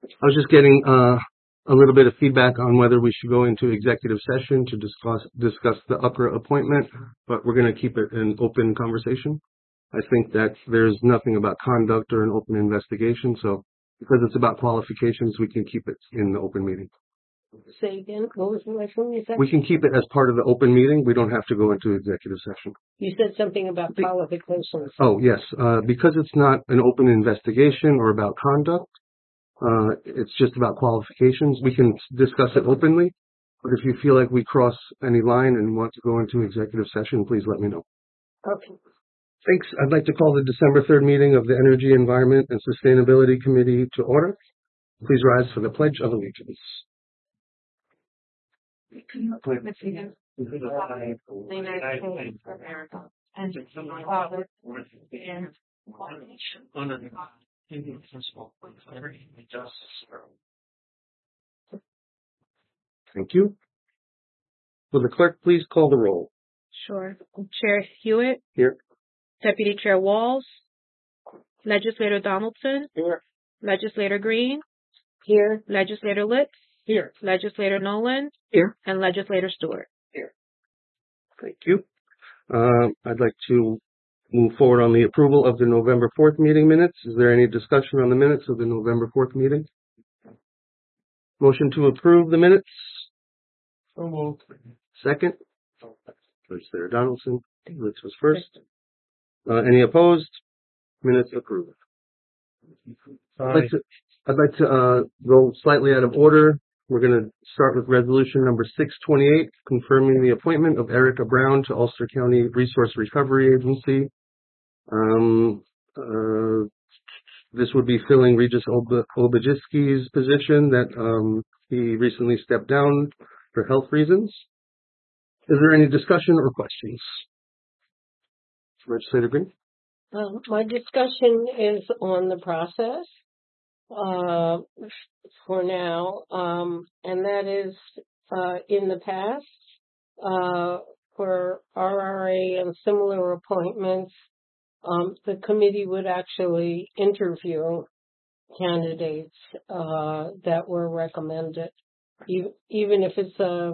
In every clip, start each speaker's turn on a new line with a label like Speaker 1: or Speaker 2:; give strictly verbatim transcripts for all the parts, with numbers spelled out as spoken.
Speaker 1: I was just getting uh, a little bit of feedback on whether we should go into executive session to discuss discuss the upper appointment, but we're going to keep it an open conversation. I think that there's nothing about conduct or an open investigation, so because it's about qualifications, we can keep it in the open meeting.
Speaker 2: Say again, what was the last one you said?
Speaker 1: We can keep it as part of the open meeting. We don't have to go into executive session.
Speaker 2: You said something about qualifications.
Speaker 1: Oh, yes. Uh, because it's not an open investigation or about conduct, uh, it's just about qualifications. We can discuss it openly, but if you feel like we cross any line and want to go into executive session, please let me know.
Speaker 2: Okay.
Speaker 1: Thanks. I'd like to call the December third meeting of the Energy, Environment, and Sustainability Committee to order. Please rise for the Pledge of Allegiance.
Speaker 3: With the United States of America and to the Republic for and one nation under God, indivisible, with liberty and justice for all.
Speaker 1: Thank you. Will the clerk please call the roll?
Speaker 4: Sure. Chair Hewitt.
Speaker 1: Here.
Speaker 4: Deputy Chair Walls. Legislator Donaldson.
Speaker 2: Here.
Speaker 4: Legislator Green.
Speaker 2: Here.
Speaker 4: Legislator Litz.
Speaker 2: Here.
Speaker 4: Legislator Nolan.
Speaker 2: Here.
Speaker 4: And Legislator Stewart.
Speaker 2: Here.
Speaker 1: Thank you. Um, I'd like to move forward on the approval of the November fourth meeting minutes. Is there any discussion on the minutes of the November fourth meeting? Motion to approve the minutes?
Speaker 2: So moved.
Speaker 1: Second? Legislator Donaldson. Litz was first. Uh, any opposed? Minutes approved. I'd like to, I'd like to uh, go slightly out of order. We're going to start with resolution number six twenty-eight, confirming the appointment of Erica Brown to Ulster County Resource Recovery Agency. Um, uh, this would be filling Regis Ob- Obajiski's position that um, he recently stepped down for health reasons. Is there any discussion or questions? Legislator Green?
Speaker 2: Um, my discussion is on the process uh, for now, um, and that is uh, in the past uh, for R R A and similar appointments, um, the committee would actually interview candidates uh, that were recommended, even, even if it's a,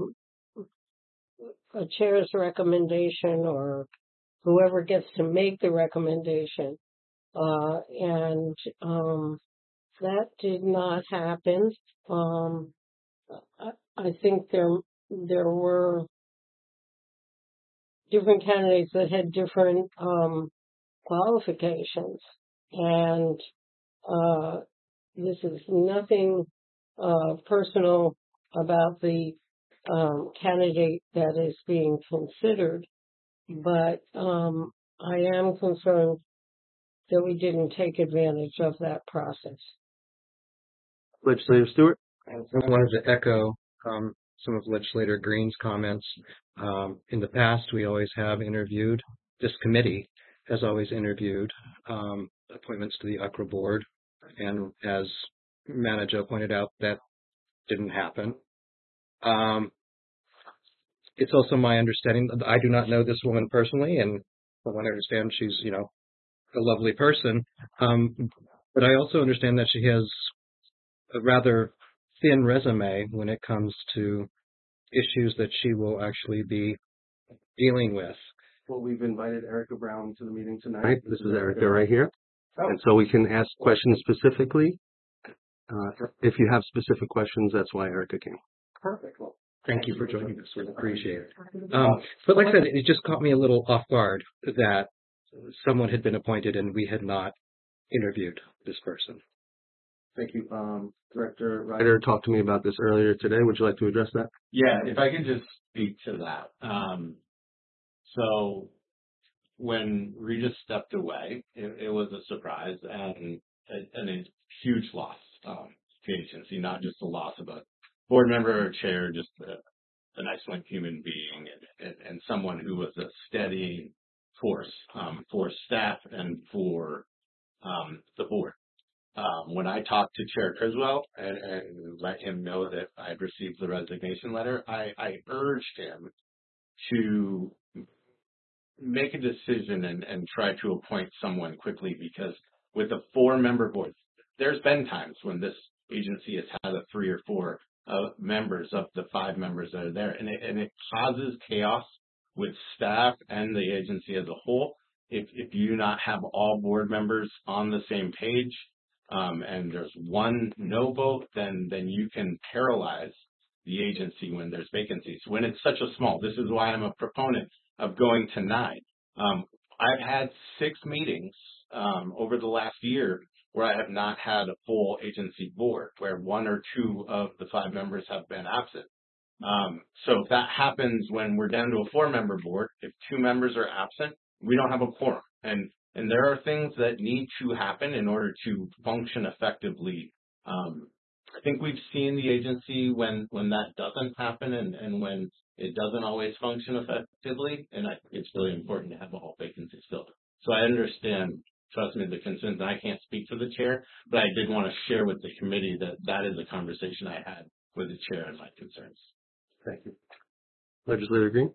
Speaker 2: a chair's recommendation or whoever gets to make the recommendation. Uh, and um, that did not happen. Um, I, I think there there were different candidates that had different um, qualifications. And uh, this is nothing uh, personal about the um, candidate that is being considered. But um, I am concerned that we didn't take advantage of that process.
Speaker 1: Legislator Stewart?
Speaker 5: I wanted to echo um, some of Legislator Green's comments. Um, in the past, we always have interviewed, this committee has always interviewed um, appointments to the U C R A board. And as Manager pointed out, that didn't happen. Um, It's also my understanding that I do not know this woman personally, and from what I understand, she's, you know, a lovely person. Um, but I also understand that she has a rather thin resume when it comes to issues that she will actually be dealing with.
Speaker 1: Well, we've invited Erica Brown to the meeting tonight. This is Erica right here. And so we can ask questions specifically. Uh, if you have specific questions, that's why Erica came.
Speaker 5: Perfect. Well, thank you for joining us. We appreciate it. Um, but like I said, it just caught me a little off guard that someone had been appointed and we had not interviewed this person.
Speaker 1: Thank you. Um, Director Ryder talked to me about this earlier today. Would you like to address that?
Speaker 6: Yeah, if I could just speak to that. Um, so when Regis stepped away, it, it was a surprise and a, and a huge loss um, to the agency, not just a loss of a board member or chair, just a, an excellent human being and, and, and someone who was a steady force um, for staff and for um, the board. Um, when I talked to Chair Criswell and, and let him know that I had received the resignation letter, I, I urged him to make a decision and, and try to appoint someone quickly, because with a four-member board, there's been times when this agency has had a three or four uh, members of the five members that are there, and it, and it causes chaos with staff and the agency as a whole. If if you do not have all board members on the same page, um, and there's one no vote, then then you can paralyze the agency when there's vacancies. When it's such a small, this is why I'm a proponent of going to nine. Um, I've had six meetings um, over the last year where I have not had a full agency board, where one or two of the five members have been absent. Um, so if that happens when we're down to a four-member board, if two members are absent, we don't have a quorum. And and there are things that need to happen in order to function effectively. Um, I think we've seen the agency when, when that doesn't happen and, and when it doesn't always function effectively, and I think it's really important to have all vacancies filled. So I understand, trust me, the concerns, and I can't speak for the chair, but I did want to share with the committee that that is a conversation I had with the chair and my concerns.
Speaker 1: Thank you. Legislator Green?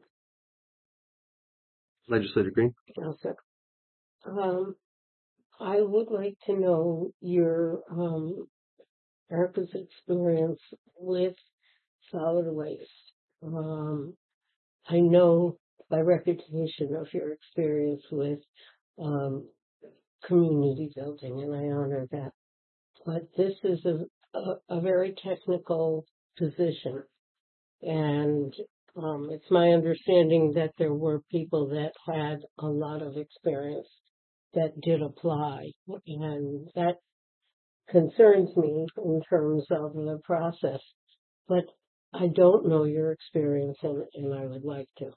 Speaker 1: Legislator Green?
Speaker 2: Yes, sir. Um, I would like to know your, um, Erica's experience with solid waste. Um, I know by reputation of your experience with, um, community building, and I honor that. But this is a, a, a very technical position. And um, it's my understanding that there were people that had a lot of experience that did apply. And that concerns me in terms of the process. But I don't know your experience, and, and I would like to.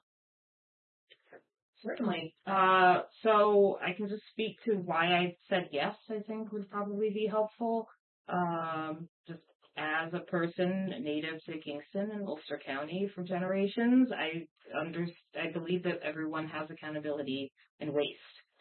Speaker 3: Certainly. Uh, so I can just speak to why I said yes, I think would probably be helpful. Um, just as a person native to Kingston and Ulster County for generations, I under, I believe that everyone has accountability in waste.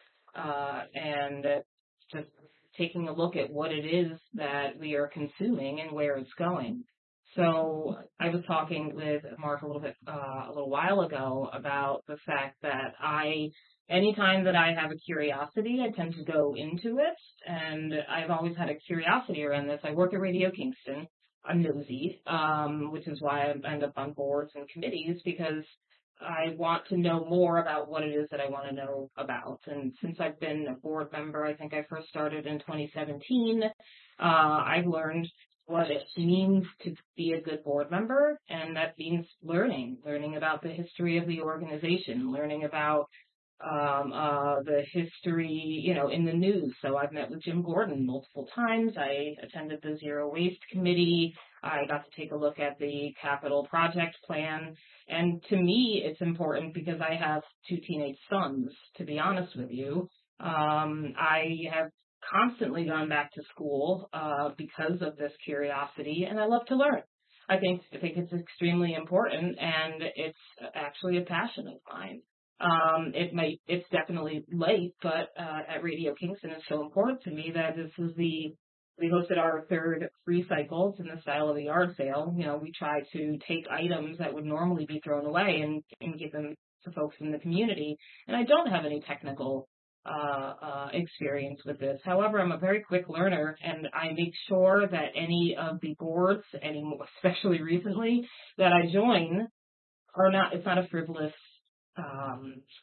Speaker 3: Uh, and just taking a look at what it is that we are consuming and where it's going. So I was talking with Mark a little bit, uh, a little while ago about the fact that I, anytime that I have a curiosity, I tend to go into it. And I've always had a curiosity around this. I work at Radio Kingston. I'm nosy, um, which is why I end up on boards and committees, because I want to know more about what it is that I want to know about. And since I've been a board member, I think I first started in twenty seventeen, uh, I've learned what it means to be a good board member, and that means learning, learning about the history of the organization, learning about um, uh, the history, you know, in the news. So I've met with Jim Gordon multiple times. I attended the Zero Waste Committee. I got to take a look at the capital project plan. And to me, it's important because I have two teenage sons, to be honest with you. Um, I have constantly gone back to school uh, because of this curiosity, and I love to learn. I think I think it's extremely important, and it's actually a passion of mine. Um, it might it's definitely late, but uh, at Radio Kingston, it's so important to me that this is the we hosted our third free cycles in the style of a yard sale. You know, we try to take items that would normally be thrown away and, and give them to folks in the community. And I don't have any technical Uh, uh, experience with this. However, I'm a very quick learner, and I make sure that any of the boards, any especially recently, that I join are not. It's not a frivolous um,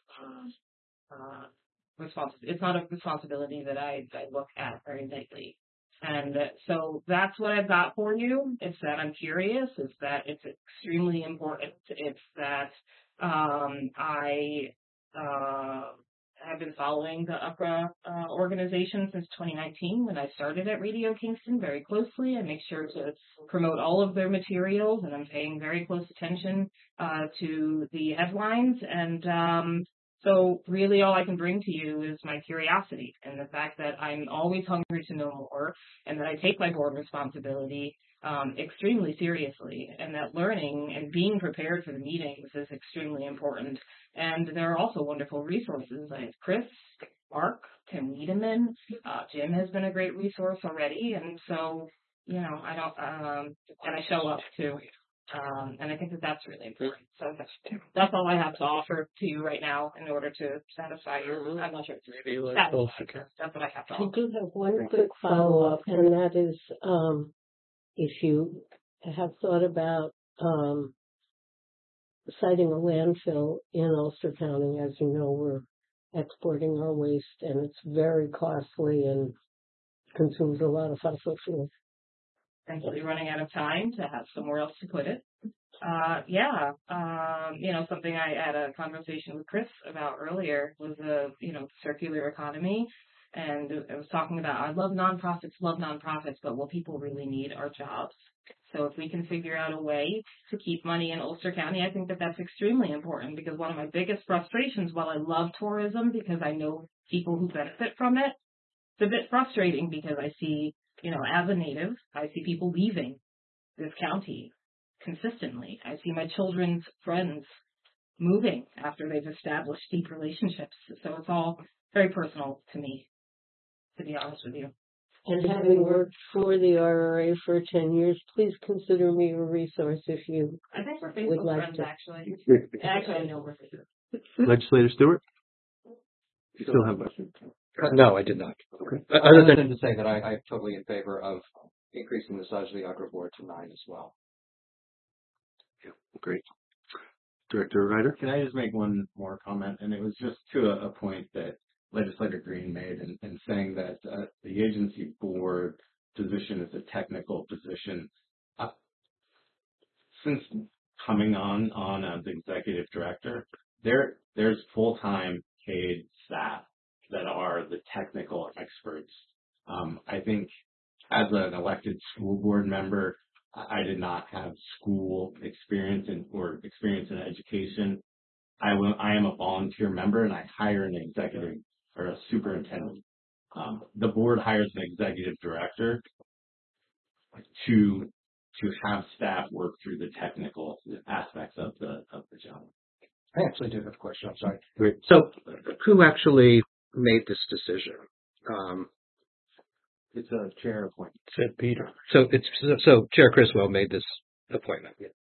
Speaker 3: uh, responsibility. It's not a responsibility that I, I look at very lightly. And so that's what I've got for you. It's that I'm curious. It's that it's extremely important. It's that um, I. Uh, I've been following the U P R A uh, organization since twenty nineteen when I started at Radio Kingston very closely. I make sure to promote all of their materials, and I'm paying very close attention uh, to the headlines. And um, so really all I can bring to you is my curiosity and the fact that I'm always hungry to know more, and that I take my board responsibility um, extremely seriously, and that learning and being prepared for the meetings is extremely important. And there are also wonderful resources. I have Chris, Mark, Tim Wiedemann. Uh, Jim has been a great resource already. And so, you know, I don't, um, and I show up too. Um, and I think that that's really important. So that's, that's all I have to offer to you right now in order to satisfy your, I'm not sure. Satisfy, that's what I have to
Speaker 2: I
Speaker 3: offer.
Speaker 2: do have one quick follow-up, and that is, um, if you have thought about, um, citing a landfill in Ulster County. As you know, we're exporting our waste and it's very costly and consumes a lot of fossil fuels.
Speaker 3: Thankfully running out of time to have somewhere else to put it. Uh, yeah, um, you know, something I had a conversation with Chris about earlier was the, you know, circular economy. And I was talking about, I love nonprofits, love nonprofits, but what people really need are jobs. So if we can figure out a way to keep money in Ulster County, I think that that's extremely important, because one of my biggest frustrations, while I love tourism because I know people who benefit from it, it's a bit frustrating because I see, you know, as a native, I see people leaving this county consistently. I see my children's friends moving after they've established deep relationships. So it's all very personal to me, to be honest with you.
Speaker 2: And having worked for the R R A for ten years, please consider me a resource if you
Speaker 3: I think we're
Speaker 2: would
Speaker 3: Facebook
Speaker 2: like
Speaker 3: friends,
Speaker 2: to.
Speaker 3: actually. Actually, I know we're Facebook.
Speaker 1: Legislator Stewart? You still have a question?
Speaker 5: Uh, no, I did not.
Speaker 1: Okay.
Speaker 5: Uh, Other than to say that I, I'm totally in favor of increasing the size of the Agri Board to nine as well.
Speaker 1: Great. Director Ryder?
Speaker 6: Can I just make one more comment? And it was just to a, a point that Legislator Green made in, in saying that uh, the agency board position is a technical position. Uh, since coming on on as executive director, there there's full-time paid staff that are the technical experts. Um, I think as an elected school board member, I did not have school experience in, or experience in education. I will, I am a volunteer member and I hire an executive or a superintendent. Um, the board hires an executive director to to have staff work through the technical aspects of the of the job.
Speaker 5: I actually do have a question. I'm sorry.
Speaker 1: Great.
Speaker 5: So, who actually made this decision? Um,
Speaker 6: It's a chair appointment.
Speaker 1: Said Peter.
Speaker 5: so it's so, so Chair Criswell made this appointment.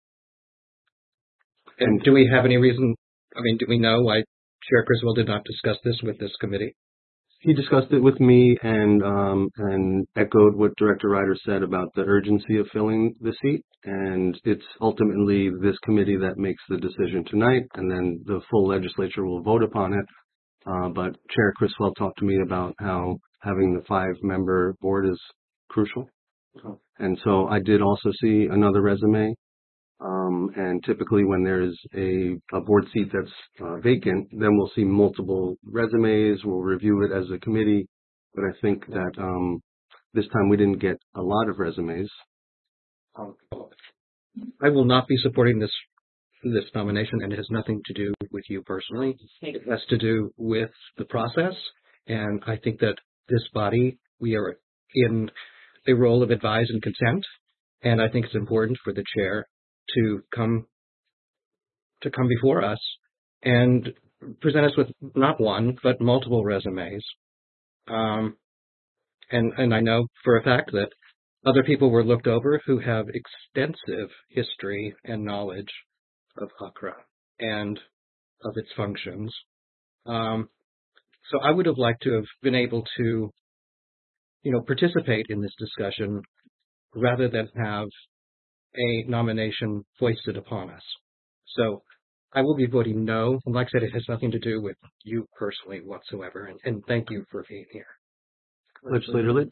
Speaker 5: And do we have any reason? I mean, do we know why Chair Criswell did not discuss this with this committee?
Speaker 1: He discussed it with me and um, and echoed what Director Ryder said about the urgency of filling the seat. And it's ultimately this committee that makes the decision tonight, and then the full legislature will vote upon it. Uh, but Chair Criswell talked to me about how having the five-member board is crucial. And so I did also see another resume. Um, and typically when there's a, a board seat that's uh, vacant, then we'll see multiple resumes. We'll review it as a committee. But I think that um, this time we didn't get a lot of resumes.
Speaker 5: Um, I will not be supporting this this nomination, and it has nothing to do with you personally. It has to do with the process, and I think that this body, we are in a role of advise and consent, and I think it's important for the chair to come to come before us and present us with not one but multiple resumes. Um, and and I know for a fact that other people were looked over who have extensive history and knowledge of A C R A and of its functions. Um, so I would have liked to have been able to, you know, participate in this discussion rather than have a nomination foisted upon us. So I will be voting no. And like I said, it has nothing to do with you personally whatsoever. And, and thank you for being here.
Speaker 1: Legislator Litz?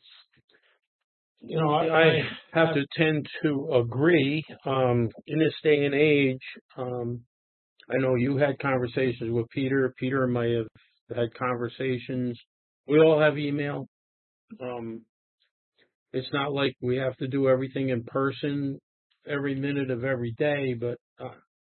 Speaker 7: You know, I, I have to tend to agree. Um, in this day and age, um, I know you had conversations with Peter. Peter and I have had conversations. We all have email. Um, it's not like we have to do everything in person every minute of every day, but uh,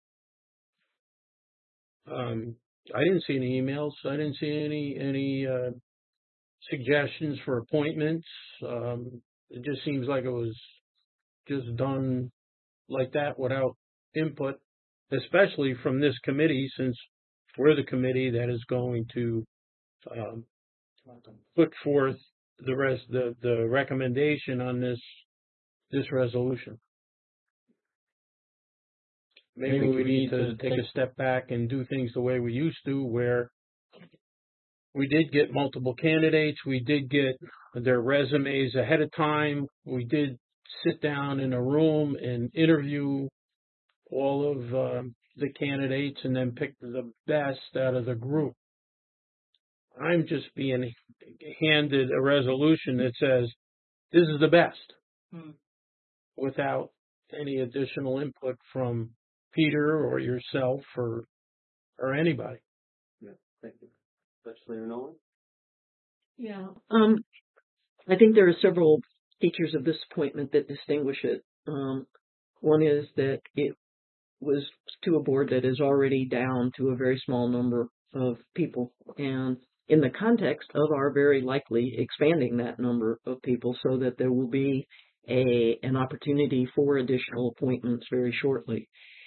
Speaker 7: um, I didn't see any emails. I didn't see any any uh, suggestions for appointments. Um, It just seems like it was just done like that without input, especially from this committee, since we're the committee that is going to um, put forth the rest, the, the recommendation on this this resolution. Maybe we need to take a step back and do things the way we used to, where we did get multiple candidates. We did get their resumes ahead of time. We did sit down in a room and interview all of um, the candidates and then pick the best out of the group. I'm just being handed a resolution that says, this is the best,
Speaker 3: Hmm.
Speaker 7: without any additional input from Peter or yourself or or anybody.
Speaker 1: Yeah, thank you. Legislator Nolan?
Speaker 8: Yeah. Um, I think there are several features of this appointment that distinguish it. Um, one is that it was to a board that is already down to a very small number of people, and in the context of our very likely expanding that number of people so that there will be a an opportunity for additional appointments very shortly.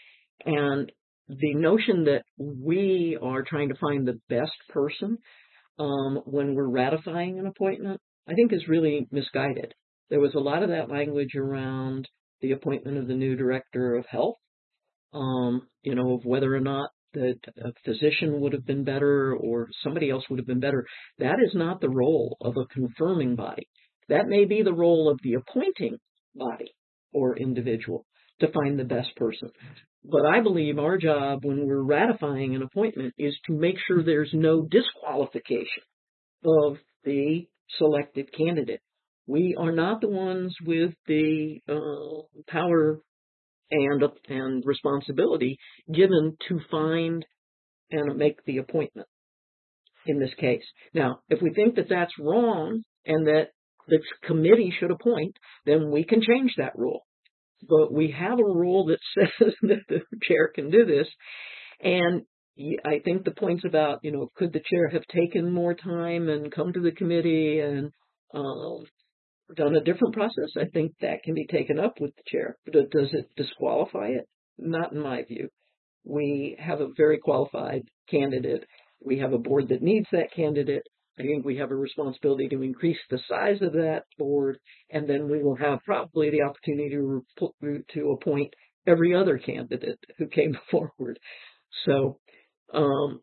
Speaker 8: And the notion that we are trying to find the best person um, when we're ratifying an appointment, I think is really misguided. There was a lot of that language around the appointment of the new director of health, um, you know, of whether or not that a physician would have been better or somebody else would have been better. That is not the role of a confirming body. That may be the role of the appointing body or individual to find the best person. But I believe our job when we're ratifying an appointment is to make sure there's no disqualification of the selected candidate. We are not the ones with the uh, power and and responsibility given to find and make the appointment in this case. Now, if we think that that's wrong and that the committee should appoint, then we can change that rule. But we have a rule that says that the chair can do this. And I think the points about, you know, could the chair have taken more time and come to the committee and um, done a different process, I think that can be taken up with the chair. But does it disqualify it? Not in my view. We have a very qualified candidate. We have a board that needs that candidate. I think we have a responsibility to increase the size of that board, and then we will have probably the opportunity to, to appoint every other candidate who came forward. So um,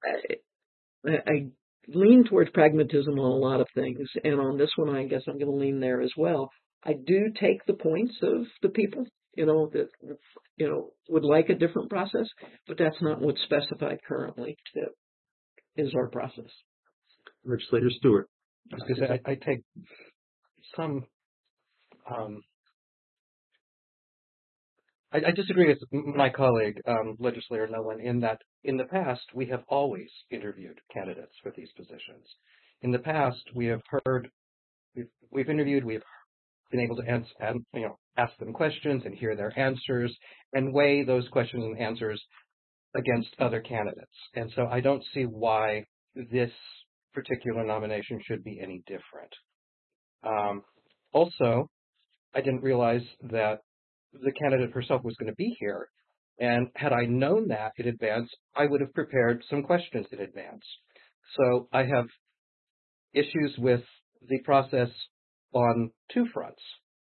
Speaker 8: I, I lean towards pragmatism on a lot of things, and on this one, I guess I'm going to lean there as well. I do take the points of the people, you know, that you know would like a different process, but that's not what's specified currently. That is our process.
Speaker 1: Legislator Stewart.
Speaker 5: Because I, I take some, um, I, I disagree with my colleague, um, Legislator Nolan, in that in the past we have always interviewed candidates for these positions. In the past, we have heard, we've, we've interviewed, we've been able to answer, and, you know, ask them questions and hear their answers and weigh those questions and answers against other candidates. And so I don't see why this particular nomination should be any different. Um, also, I didn't realize that the candidate herself was going to be here. And had I known that in advance, I would have prepared some questions in advance. So I have issues with the process on two fronts.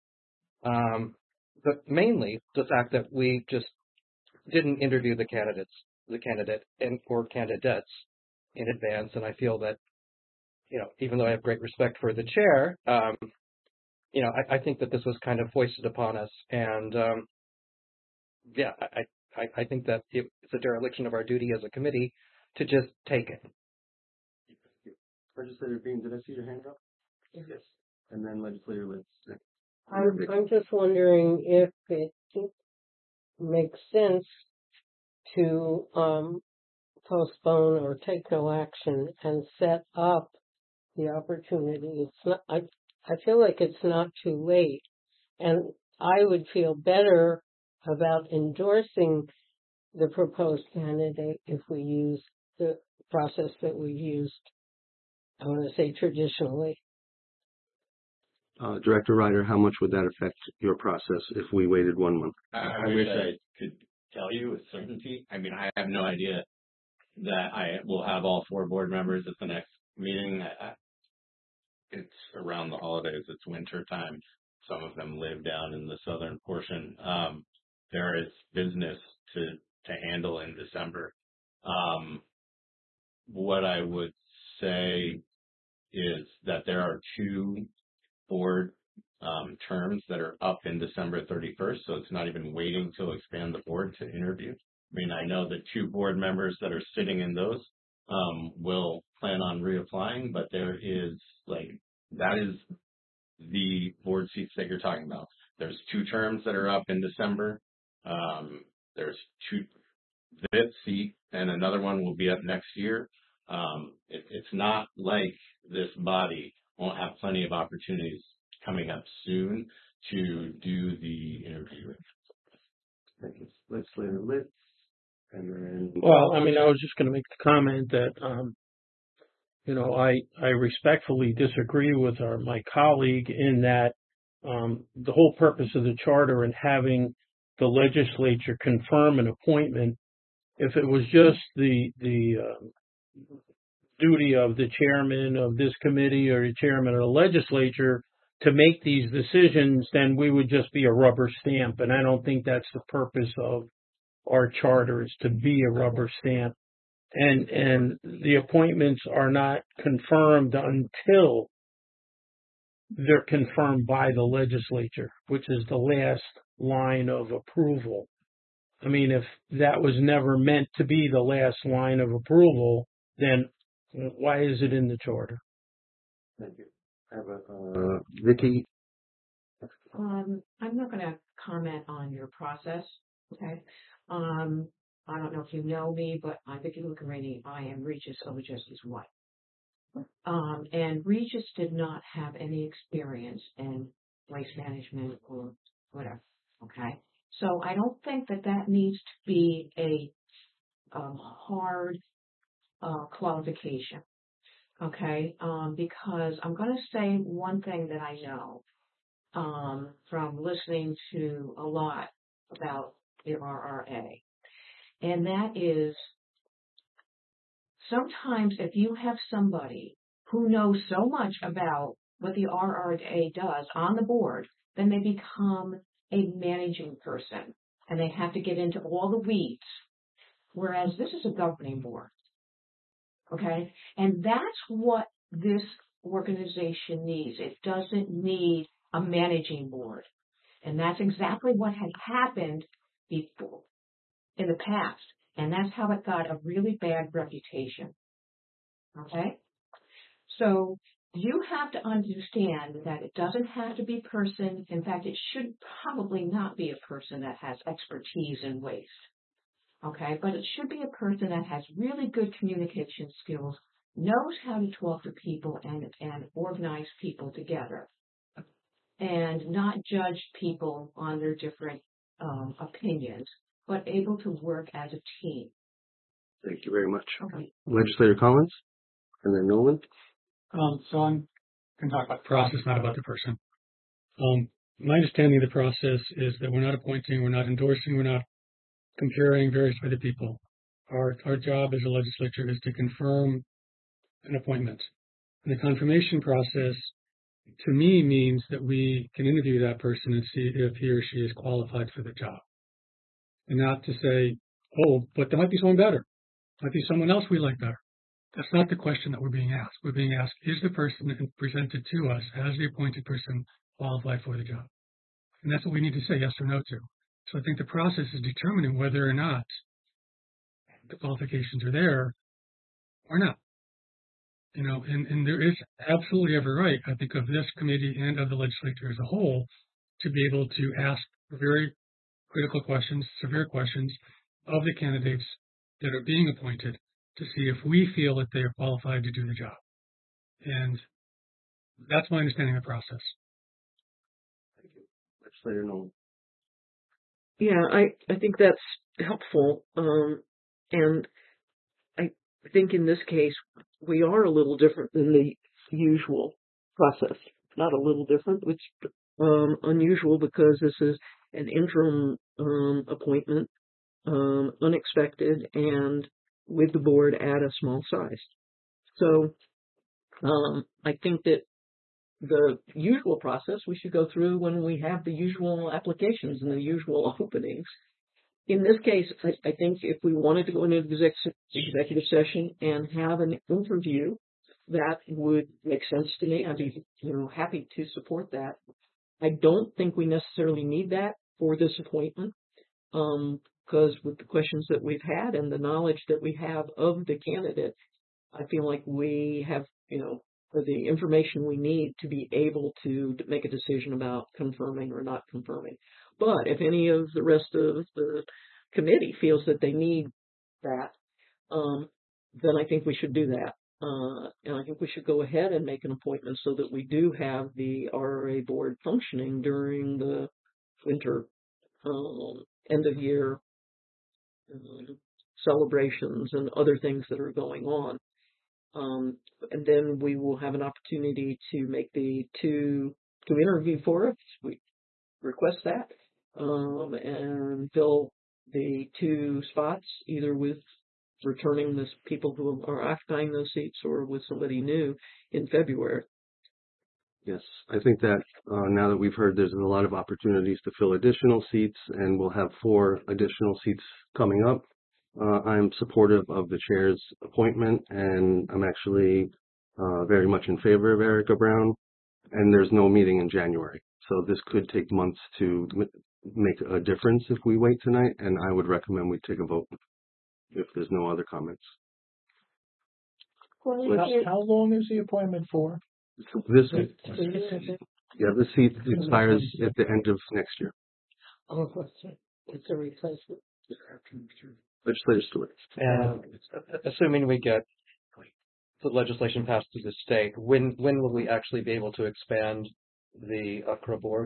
Speaker 5: Um, but mainly the fact that we just didn't interview the candidates, the candidate and or candidates in advance. And I feel that, you know, even though I have great respect for the chair, um, you know, I, I think that this was kind of foisted upon us. And, um, yeah, I, I, I think that it, it's a dereliction of our duty as a committee to just take it.
Speaker 1: Legislator Green, did I see your hand up? Yes. And then Legislator Litz.
Speaker 2: I'm, I'm just wondering if it makes sense to um, postpone or take no action and set up the opportunity. It's not. I I feel like it's not too late, and I would feel better about endorsing the proposed candidate if we use the process that we used. I want to say traditionally.
Speaker 1: Uh, Director Ryder, how much would that affect your process if we waited one month?
Speaker 6: I, I wish I could tell you with certainty. I mean, I have no idea that I will have all four board members at the next meeting. I, I, it's around the holidays. It's winter time. Some of them live down in the southern portion. Um, there is business to, to handle in December. Um, what I would say is that there are two board um, terms that are up in December thirty-first, so it's not even waiting to expand the board to interview. I mean, I know the two board members that are sitting in those um, will plan on reapplying, but there is like, that is the board seats that you're talking about. There's two terms that are up in December. Um, there's two, this seat and another one will be up next year. Um, it, it's not like this body won't have plenty of opportunities coming up soon to do the interview.
Speaker 1: Thank you. Legislator Litz, and then.
Speaker 7: Well, I mean, I was just going to make the comment that, um, you know, I, I respectfully disagree with our, my colleague in that um, the whole purpose of the charter and having the legislature confirm an appointment, if it was just the the uh, duty of the chairman of this committee or the chairman of the legislature to make these decisions, then we would just be a rubber stamp. And I don't think that's the purpose of our charter, is to be a rubber stamp. And and the appointments are not confirmed until they're confirmed by the legislature, which is the last line of approval. I mean, if that was never meant to be the last line of approval, then why is it in the charter?
Speaker 1: Thank you. I have a, uh, Vicky.
Speaker 3: Um, I'm not going to comment on your process, okay? Um, I don't know if you know me, but I'm Vicky Lucarini. I am Regis Obajeski's wife. Um, and Regis did not have any experience in waste management or whatever, okay? So I don't think that that needs to be a um, hard uh, qualification, okay? Um, because I'm going to say one thing that I know um, from listening to a lot about the R R A, and that is sometimes if you have somebody who knows so much about what the R R A does on the board, then they become a managing person and they have to get into all the weeds. Whereas this is a governing board. Okay? And that's what this organization needs. It doesn't need a managing board. And that's exactly what had happened before in the past. And that's how it got a really bad reputation. Okay? So you have to understand that it doesn't have to be a person. In fact, it should probably not be a person that has expertise in waste. Okay? But it should be a person that has really good communication skills, knows how to talk to people and, and organize people together, and not judge people on their different um, opinions, but able to work as a team.
Speaker 1: Thank you very much.
Speaker 3: Okay.
Speaker 1: Legislator Collins, and then Nolan.
Speaker 9: Um, so I'm going to talk about the process, not about the person. Um, my understanding of the process is that we're not appointing, we're not endorsing, we're not comparing various other people. Our our job as a legislature is to confirm an appointment. And the confirmation process, to me, means that we can interview that person and see if he or she is qualified for the job. And not to say, oh, but there might be someone better. Might be someone else we like better. That's not the question that we're being asked. We're being asked, is the person presented to us as the appointed person qualified for the job? And that's what we need to say yes or no to. So I think the process is determining whether or not the qualifications are there or not. You know, and, and there is absolutely every right, I think, of this committee and of the legislature as a whole to be able to ask very critical questions, severe questions of the candidates that are being appointed to see if we feel that they are qualified to do the job. And that's my understanding of the process.
Speaker 1: Thank you. Legislator Nolan.
Speaker 8: Yeah, I, I think that's helpful. Um, and I think in this case, we are a little different than the usual process. Not a little different, which um, unusual because this is an interim um, appointment, um, unexpected, and with the board at a small size. So um, I think that the usual process we should go through when we have the usual applications and the usual openings. In this case, I, I think if we wanted to go into exec, executive session and have an interview, that would make sense to me. I'd be, you know, happy to support that. I don't think we necessarily need that for this appointment. Um, because with the questions that we've had and the knowledge that we have of the candidate, I feel like we have, you know, the information we need to be able to make a decision about confirming or not confirming. But if any of the rest of the committee feels that they need that, um, then I think we should do that. Uh, and I think we should go ahead and make an appointment so that we do have the R R A board functioning during the winter, um, end of year um, celebrations and other things that are going on. Um, and then we will have an opportunity to make the two, to interview for us. We request that, um, and fill the two spots, either with returning the people who are occupying those seats or with somebody new in February.
Speaker 1: Yes, I think that uh, now that we've heard there's a lot of opportunities to fill additional seats, and we'll have four additional seats coming up. Uh, I'm supportive of the chair's appointment, and I'm actually uh, very much in favor of Erica Brown. And there's no meeting in January, so this could take months to m- make a difference if we wait tonight. And I would recommend we take a vote if there's no other comments.
Speaker 2: Well,
Speaker 1: Let's-
Speaker 2: if you-
Speaker 7: How long is the appointment for?
Speaker 1: So this, yeah, this seat expires at the end of next year.
Speaker 2: Oh, it's a- it's a replacement.
Speaker 1: Legislator Stewart.
Speaker 5: And assuming we get the legislation passed through the state, when when will we actually be able to expand the U C R A board?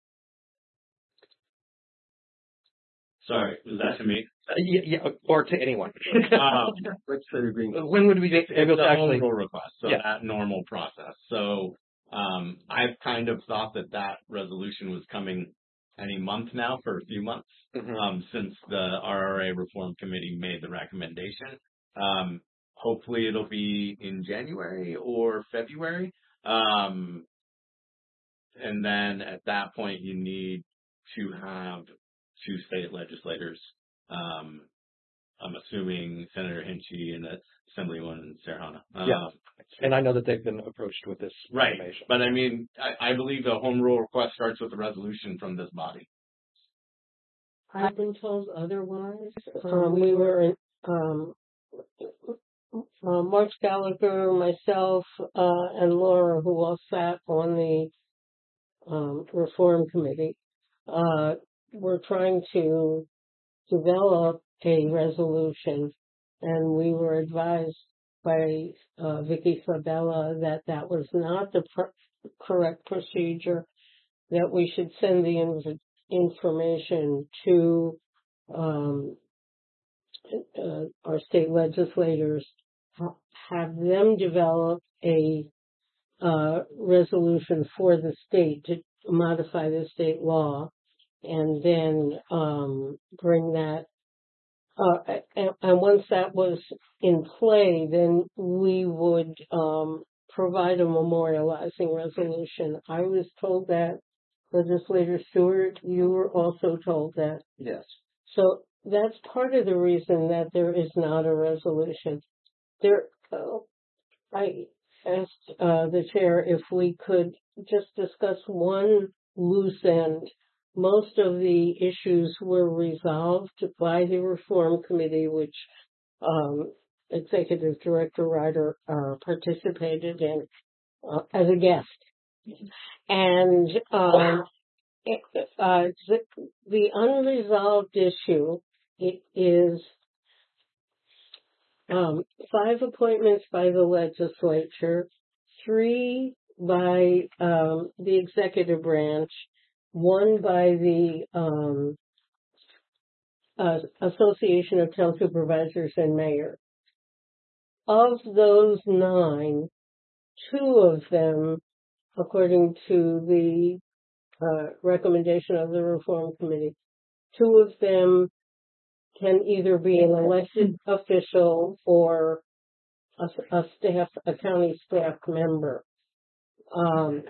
Speaker 6: Sorry, was that to me?
Speaker 5: Uh, yeah, yeah, or to anyone.
Speaker 6: Um,
Speaker 1: Legislator Green.
Speaker 5: When would we be
Speaker 6: It's
Speaker 5: able to
Speaker 6: a
Speaker 5: actually?
Speaker 6: home rule request, so
Speaker 5: Yeah.
Speaker 6: that normal process. So um, I've kind of thought that that resolution was coming any month now for a few months,
Speaker 5: Mhm.
Speaker 6: um, since the R R A Reform Committee made the recommendation. Um, hopefully it'll be in January or February. Um, and then at that point you need to have two state legislators. Um, I'm assuming Senator Hinchy and Assemblywoman Serrano. Um,
Speaker 5: Yeah. And I know that they've been approached with this
Speaker 6: Right.
Speaker 5: information.
Speaker 6: But I mean, I, I believe the home rule request starts with a resolution from this body.
Speaker 2: I've been told otherwise. Um, we were, in, um, uh, Mark Gallagher, myself, uh, and Laura, who all sat on the, um, reform committee, uh, were trying to develop a resolution, and we were advised by, uh, Vicky Fabella that that was not the pr- correct procedure, that we should send the inv- information to um, uh, our state legislators, ha- have them develop a uh, resolution for the state to modify the state law, and then um, bring that. Uh, and, and once that was in play, then we would um, provide a memorializing resolution. I was told that. Legislator Stewart, you were also told that.
Speaker 5: Yes.
Speaker 2: So that's part of the reason that there is not a resolution. There, uh, I asked uh, the chair if we could just discuss one loose end. Most of the issues were resolved by the Reform Committee, which um, Executive Director Ryder uh, participated in uh, as a guest. And um, it, uh, the, the unresolved issue it is um, five appointments by the legislature, three by um, the executive branch, one by the um, uh, Association of Town Supervisors and Mayor. Of those nine, two of them, according to the uh, recommendation of the Reform Committee, two of them can either be an elected official or a, a staff, a county staff member. Um,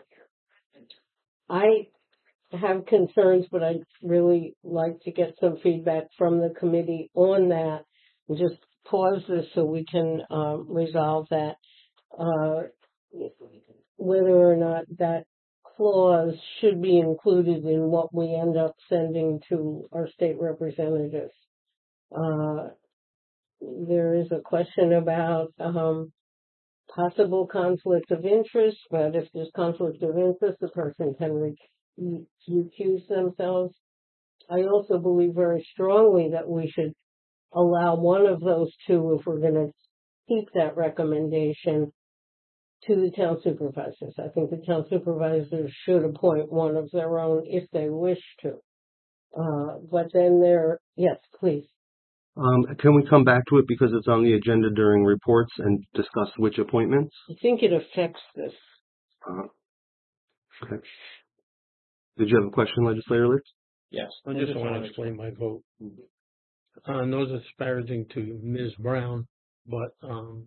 Speaker 2: I have concerns, but I'd really like to get some feedback from the committee on that, and just pause this so we can um, resolve that. Uh, whether or not that clause should be included in what we end up sending to our state representatives. Uh, there is a question about um, possible conflict of interest, but if there's conflict of interest, the person can re- recuse themselves. I also believe very strongly that we should allow one of those two, if we're going to keep that recommendation, to the town supervisors. I think the town supervisors should appoint one of their own if they wish to. Uh, but then there, yes, please.
Speaker 1: Um, can we come back to it because it's on the agenda during reports and discuss which appointments?
Speaker 2: I think it affects this.
Speaker 1: Uh, okay. Did you have a question, Legislator Litz?
Speaker 6: Yes.
Speaker 7: I just want to explain my vote. Uh, no disparaging to Miz Brown, but um,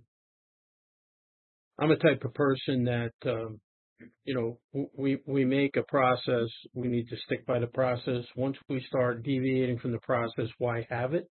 Speaker 7: I'm a type of person that, um, you know, w- we we make a process. We need to stick by the process. Once we start deviating from the process, why have it?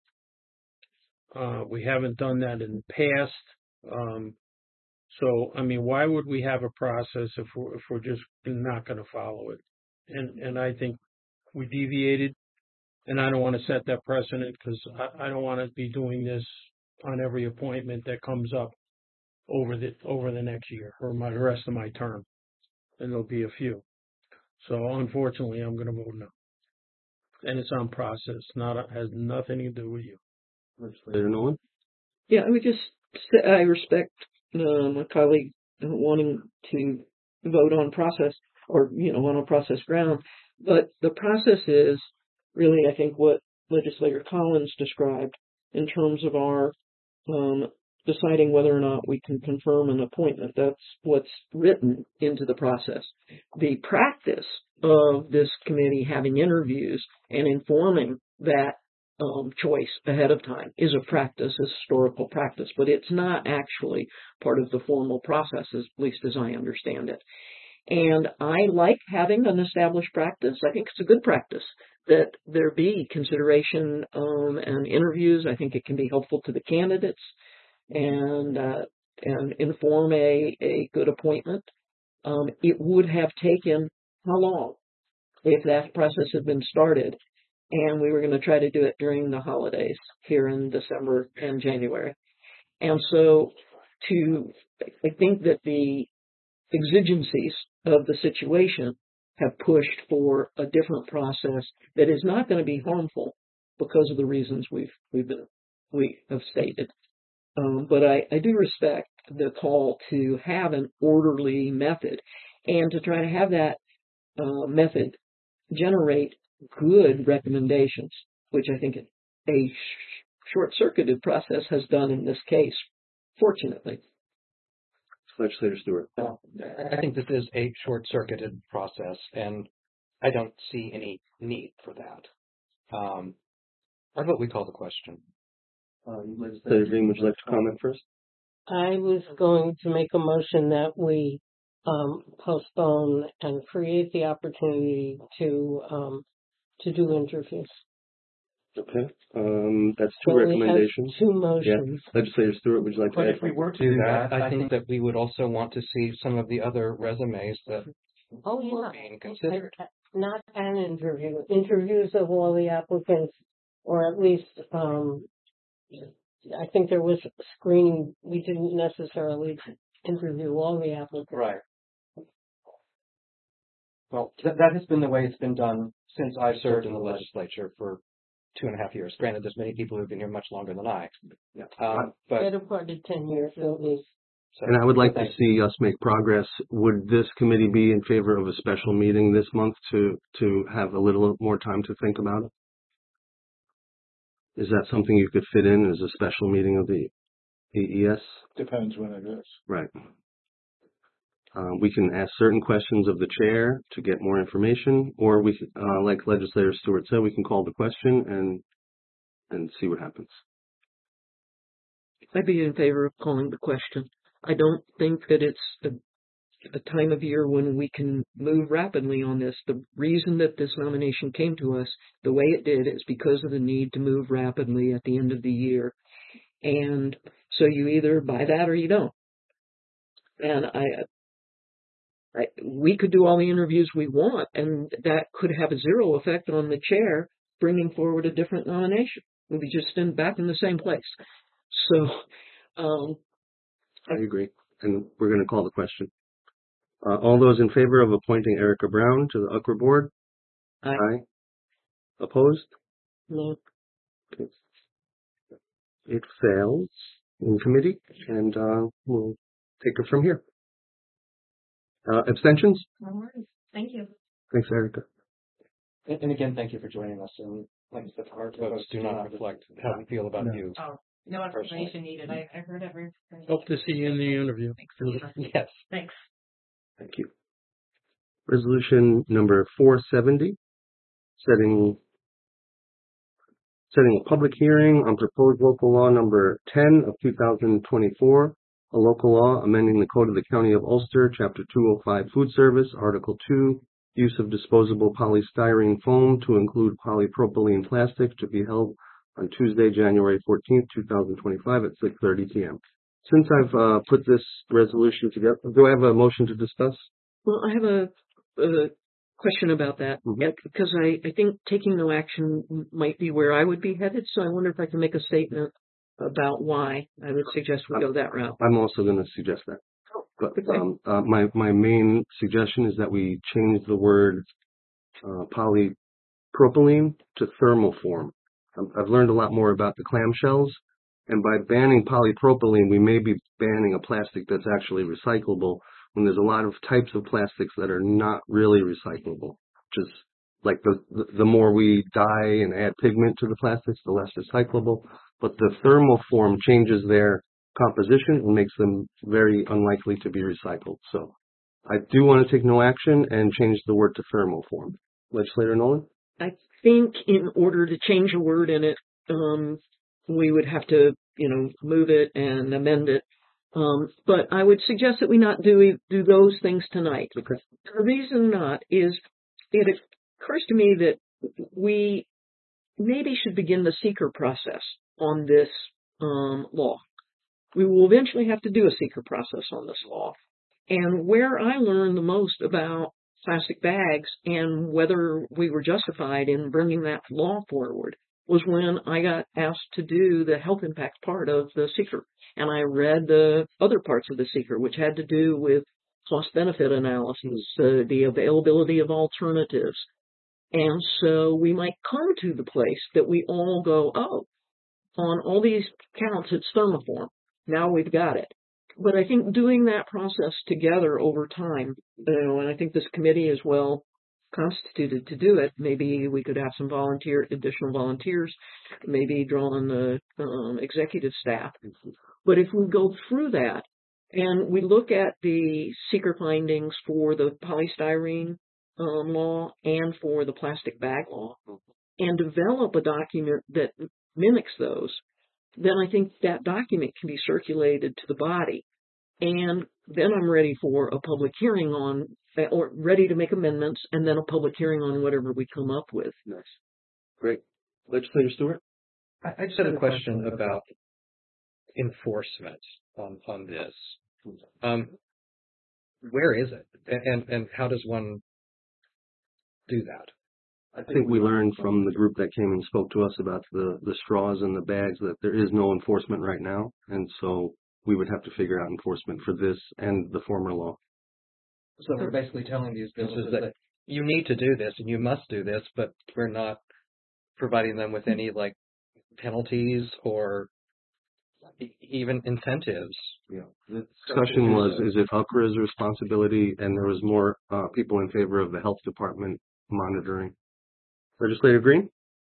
Speaker 7: Uh, we haven't done that in the past. Um, so, I mean, why would we have a process if we're, if we're just not going to follow it? And and I think we deviated, and I don't want to set that precedent because I, I don't want to be doing this on every appointment that comes up over the over the next year or my the rest of my term, and there'll be a few. So unfortunately, I'm going to vote no, and it's on process. Not has nothing to do with you.
Speaker 1: Legislator Nolan?
Speaker 8: Yeah, I would just say I respect uh, my colleague wanting to vote on process or, you know, on a process ground. But the process is really, I think, what Legislator Collins described in terms of our um, deciding whether or not we can confirm an appointment. That's what's written into the process. The practice of this committee having interviews and informing that um, choice ahead of time is a practice, a historical practice, but it's not actually part of the formal process, at least as I understand it. And I like having an established practice. I think it's a good practice that there be consideration um, and interviews. I think it can be helpful to the candidates and uh, and inform a, a good appointment. Um, it would have taken how long if that process had been started and we were going to try to do it during the holidays here in December and January. And so to, I think that the exigencies of the situation have pushed for a different process that is not going to be harmful because of the reasons we've we've been we have stated. Um, but I, I do respect the call to have an orderly method and to try to have that uh, method generate good recommendations, which I think a sh- short-circuited process has done in this case, fortunately.
Speaker 1: Legislator Stewart.
Speaker 5: Well, I think this is a short-circuited process, and I don't see any need for that. Um, I vote we call the question.
Speaker 1: Um, Legislator Green, would you like to comment first?
Speaker 2: I was going to make a motion that we um, postpone and create the opportunity to um, to do interviews.
Speaker 1: Okay. Um, that's two
Speaker 2: So we have
Speaker 1: recommendations.
Speaker 2: two motions.
Speaker 1: Legislator Stewart, would you like to
Speaker 5: But
Speaker 1: add?
Speaker 5: if we were to do that, I think that we would also want to see some of the other resumes that
Speaker 2: Oh,
Speaker 5: were
Speaker 2: yeah.
Speaker 5: being considered.
Speaker 2: Not an interview, interviews of all the applicants, or at least, um, I think there was screening. We didn't necessarily interview all the applicants.
Speaker 5: Right. Well, th- that has been the way it's been done since I served in the legislature for two and a half years. Granted, there's many people who've been here much longer than I.
Speaker 1: Yeah.
Speaker 5: Um, but
Speaker 2: Better part of ten years at least.
Speaker 5: so,
Speaker 1: And I would like to
Speaker 5: thank-
Speaker 1: see us make progress. Would this committee be in favor of a special meeting this month to, to have a little more time to think about it? Is that something you could fit in as a special meeting of the A E S?
Speaker 10: Depends when it is.
Speaker 1: Right. Uh, we can ask certain questions of the chair to get more information, or we, could, uh, like Legislator Stewart said, we can call the question and and see what happens.
Speaker 8: I'd be in favor of calling the question. I don't think that it's a, a time of year when we can move rapidly on this. The reason that this nomination came to us the way it did is because of the need to move rapidly at the end of the year. And so you either buy that or you don't. And I, I, we could do all the interviews we want, and that could have a zero effect on the chair bringing forward a different nomination. We'd be just in, back in the same place. So, um,
Speaker 1: I agree. And we're going to call the question. Uh, all those in favor of appointing Erica Brown to the U C R A board?
Speaker 8: I,
Speaker 1: Aye. Opposed?
Speaker 8: no,
Speaker 1: Okay. It fails in committee, and uh, we'll take it from here. Uh, abstentions?
Speaker 3: No worries. Thank you.
Speaker 1: Thanks, Erica.
Speaker 5: And, and again, thank you for joining us. And like I said, our votes do not reflect how we feel about
Speaker 7: No.
Speaker 5: you.
Speaker 3: Oh, no explanation needed. I, I heard every.
Speaker 7: Hope to see you in the interview.
Speaker 5: Yes.
Speaker 3: Thanks.
Speaker 1: Thank you. Resolution number four seventy, setting setting a public hearing on proposed local law number ten of two thousand twenty-four, a local law amending the Code of the County of Ulster, Chapter two oh five Food Service, Article two, use of disposable polystyrene foam to include polypropylene plastic, to be held on Tuesday, January fourteenth, two thousand twenty-five at six thirty p m Since I've uh, put this resolution together, do I have a motion to discuss?
Speaker 8: well, I have a, a question about that,
Speaker 1: Mhm.
Speaker 8: yeah, because I, I think taking no action might be where I would be headed, so I wonder if I can make a statement about why I would suggest we go that route.
Speaker 1: I'm also going to suggest that. But
Speaker 8: Okay.
Speaker 1: um, uh, my my main suggestion is that we change the word uh, polypropylene to thermoform. Um, I've learned a lot more about the clamshells, and by banning polypropylene, we may be banning a plastic that's actually recyclable. When there's a lot of types of plastics that are not really recyclable, which is like the the, the more we dye and add pigment to the plastics, the less recyclable. But the thermoform changes their composition and makes them very unlikely to be recycled. So I do want to take no action and change the word to thermoform. Legislator Nolan?
Speaker 8: I think in order to change a word in it, um, we would have to, you know, move it and amend it. Um, but I would suggest that we not do do those things tonight.
Speaker 1: Okay.
Speaker 8: The reason not is it occurs to me that we maybe should begin the seeker process on this um, law. We will eventually have to do a seeker process on this law. And where I learned the most about plastic bags and whether we were justified in bringing that law forward was when I got asked to do the health impact part of the seeker. And I read the other parts of the seeker, which had to do with cost-benefit analysis, uh, the availability of alternatives. And so we might come to the place that we all go, oh, on all these counts, it's thermoform. Now we've got it. But I think doing that process together over time, you know, and I think this committee is well constituted to do it. Maybe we could have some volunteer, additional volunteers, maybe draw on the um, executive staff. But if we go through that and we look at the seeker findings for the polystyrene um, law and for the plastic bag law and develop a document that mimics those, then I think that document can be circulated to the body. And then I'm ready for a public hearing on, or ready to make amendments, and then a public hearing on whatever we come up with.
Speaker 1: Nice. Great. Legislator Stewart?
Speaker 5: I, I just had a question about enforcement on, on this. Um, where is it? And, and how does one do that?
Speaker 1: I think we learned from the group that came and spoke to us about the, the straws and the bags that there is no enforcement right now. And so we would have to figure out enforcement for this and the former law.
Speaker 5: So we're basically telling these businesses that you need to do this and you must do this, but we're not providing them with any like penalties or e- even incentives.
Speaker 1: Yeah. The discussion was, is it U C R A's responsibility? And there was more uh, people in favor of the health department monitoring. Legislator Green?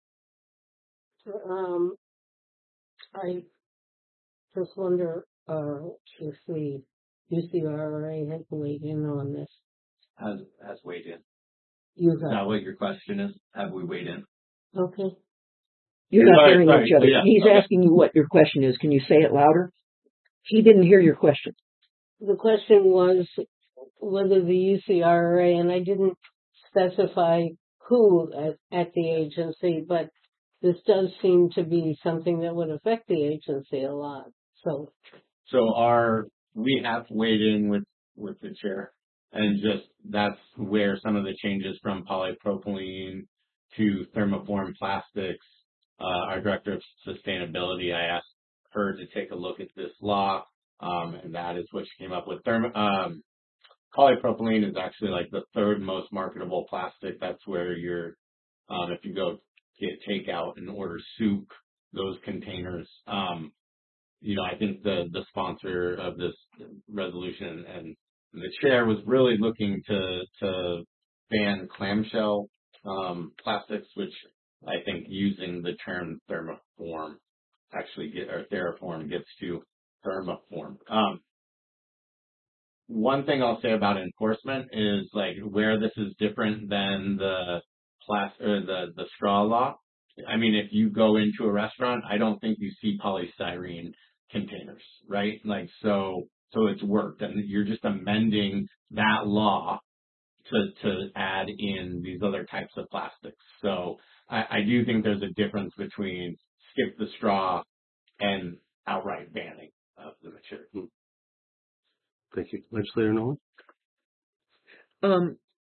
Speaker 2: Um, I just wonder uh, if the U C R A had weighed in on this.
Speaker 6: Has, has weighed in.
Speaker 2: You
Speaker 6: Is that
Speaker 2: have.
Speaker 6: what your question is? Have we weighed in?
Speaker 2: Okay.
Speaker 8: You're not
Speaker 6: Sorry,
Speaker 8: hearing
Speaker 6: sorry.
Speaker 8: each other.
Speaker 6: Yeah,
Speaker 8: He's
Speaker 6: okay.
Speaker 8: asking you what your question is. Can you say it louder? He didn't hear your question.
Speaker 2: The question was whether the U C R A, and I didn't specify who at, at the agency, but this does seem to be something that would affect the agency a lot. So,
Speaker 6: So our, we have weighed in with, with the chair And just, that's where some of the changes from polypropylene to thermoform plastics, uh, our director of sustainability, I asked her to take a look at this law, um, and that is what she came up with. Thermo, um, polypropylene is actually like the third most marketable plastic. That's where you're, um, if you go get takeout and order soup, those containers, um, you know, I think the, the sponsor of this resolution and the chair was really looking to, to ban clamshell, um, plastics, which I think using the term thermoform actually get, or Theraform gets to thermoform. Um, one thing I'll say about enforcement is like where this is different than the plastic or the, the straw law. I mean, if you go into a restaurant, I don't think you see polystyrene containers, right? Like, so, so it's worked and you're just amending that law to, to add in these other types of plastics. So I, I do think there's a difference between skip the straw and outright banning of the material.
Speaker 1: Thank you. Legislator Nolan?
Speaker 8: Um,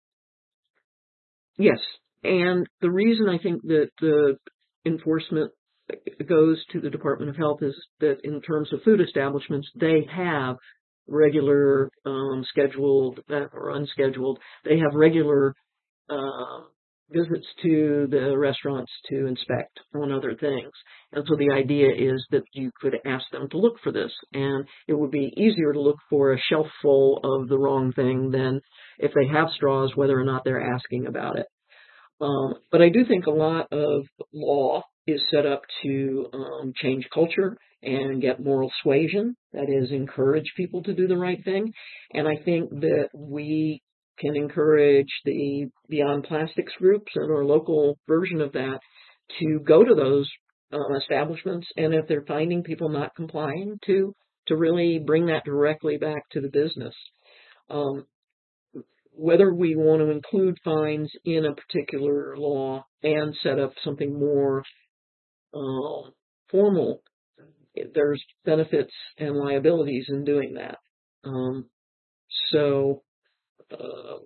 Speaker 8: yes, and the reason I think that the enforcement goes to the Department of Health is that in terms of food establishments, they have regular, um, scheduled uh, or unscheduled, they have regular uh, visits to the restaurants to inspect on other things. And so the idea is that you could ask them to look for this, and it would be easier to look for a shelf full of the wrong thing than if they have straws, whether or not they're asking about it. Um, but I do think a lot of law is set up to um, change culture and get moral suasion, that is, encourage people to do the right thing. And I think that we can encourage the Beyond Plastics groups and our local version of that to go to those uh, establishments, and if they're finding people not complying, to to really bring that directly back to the business. Um, whether we want to include fines in a particular law and set up something more uh, formal, there's benefits and liabilities in doing that. Um, so uh,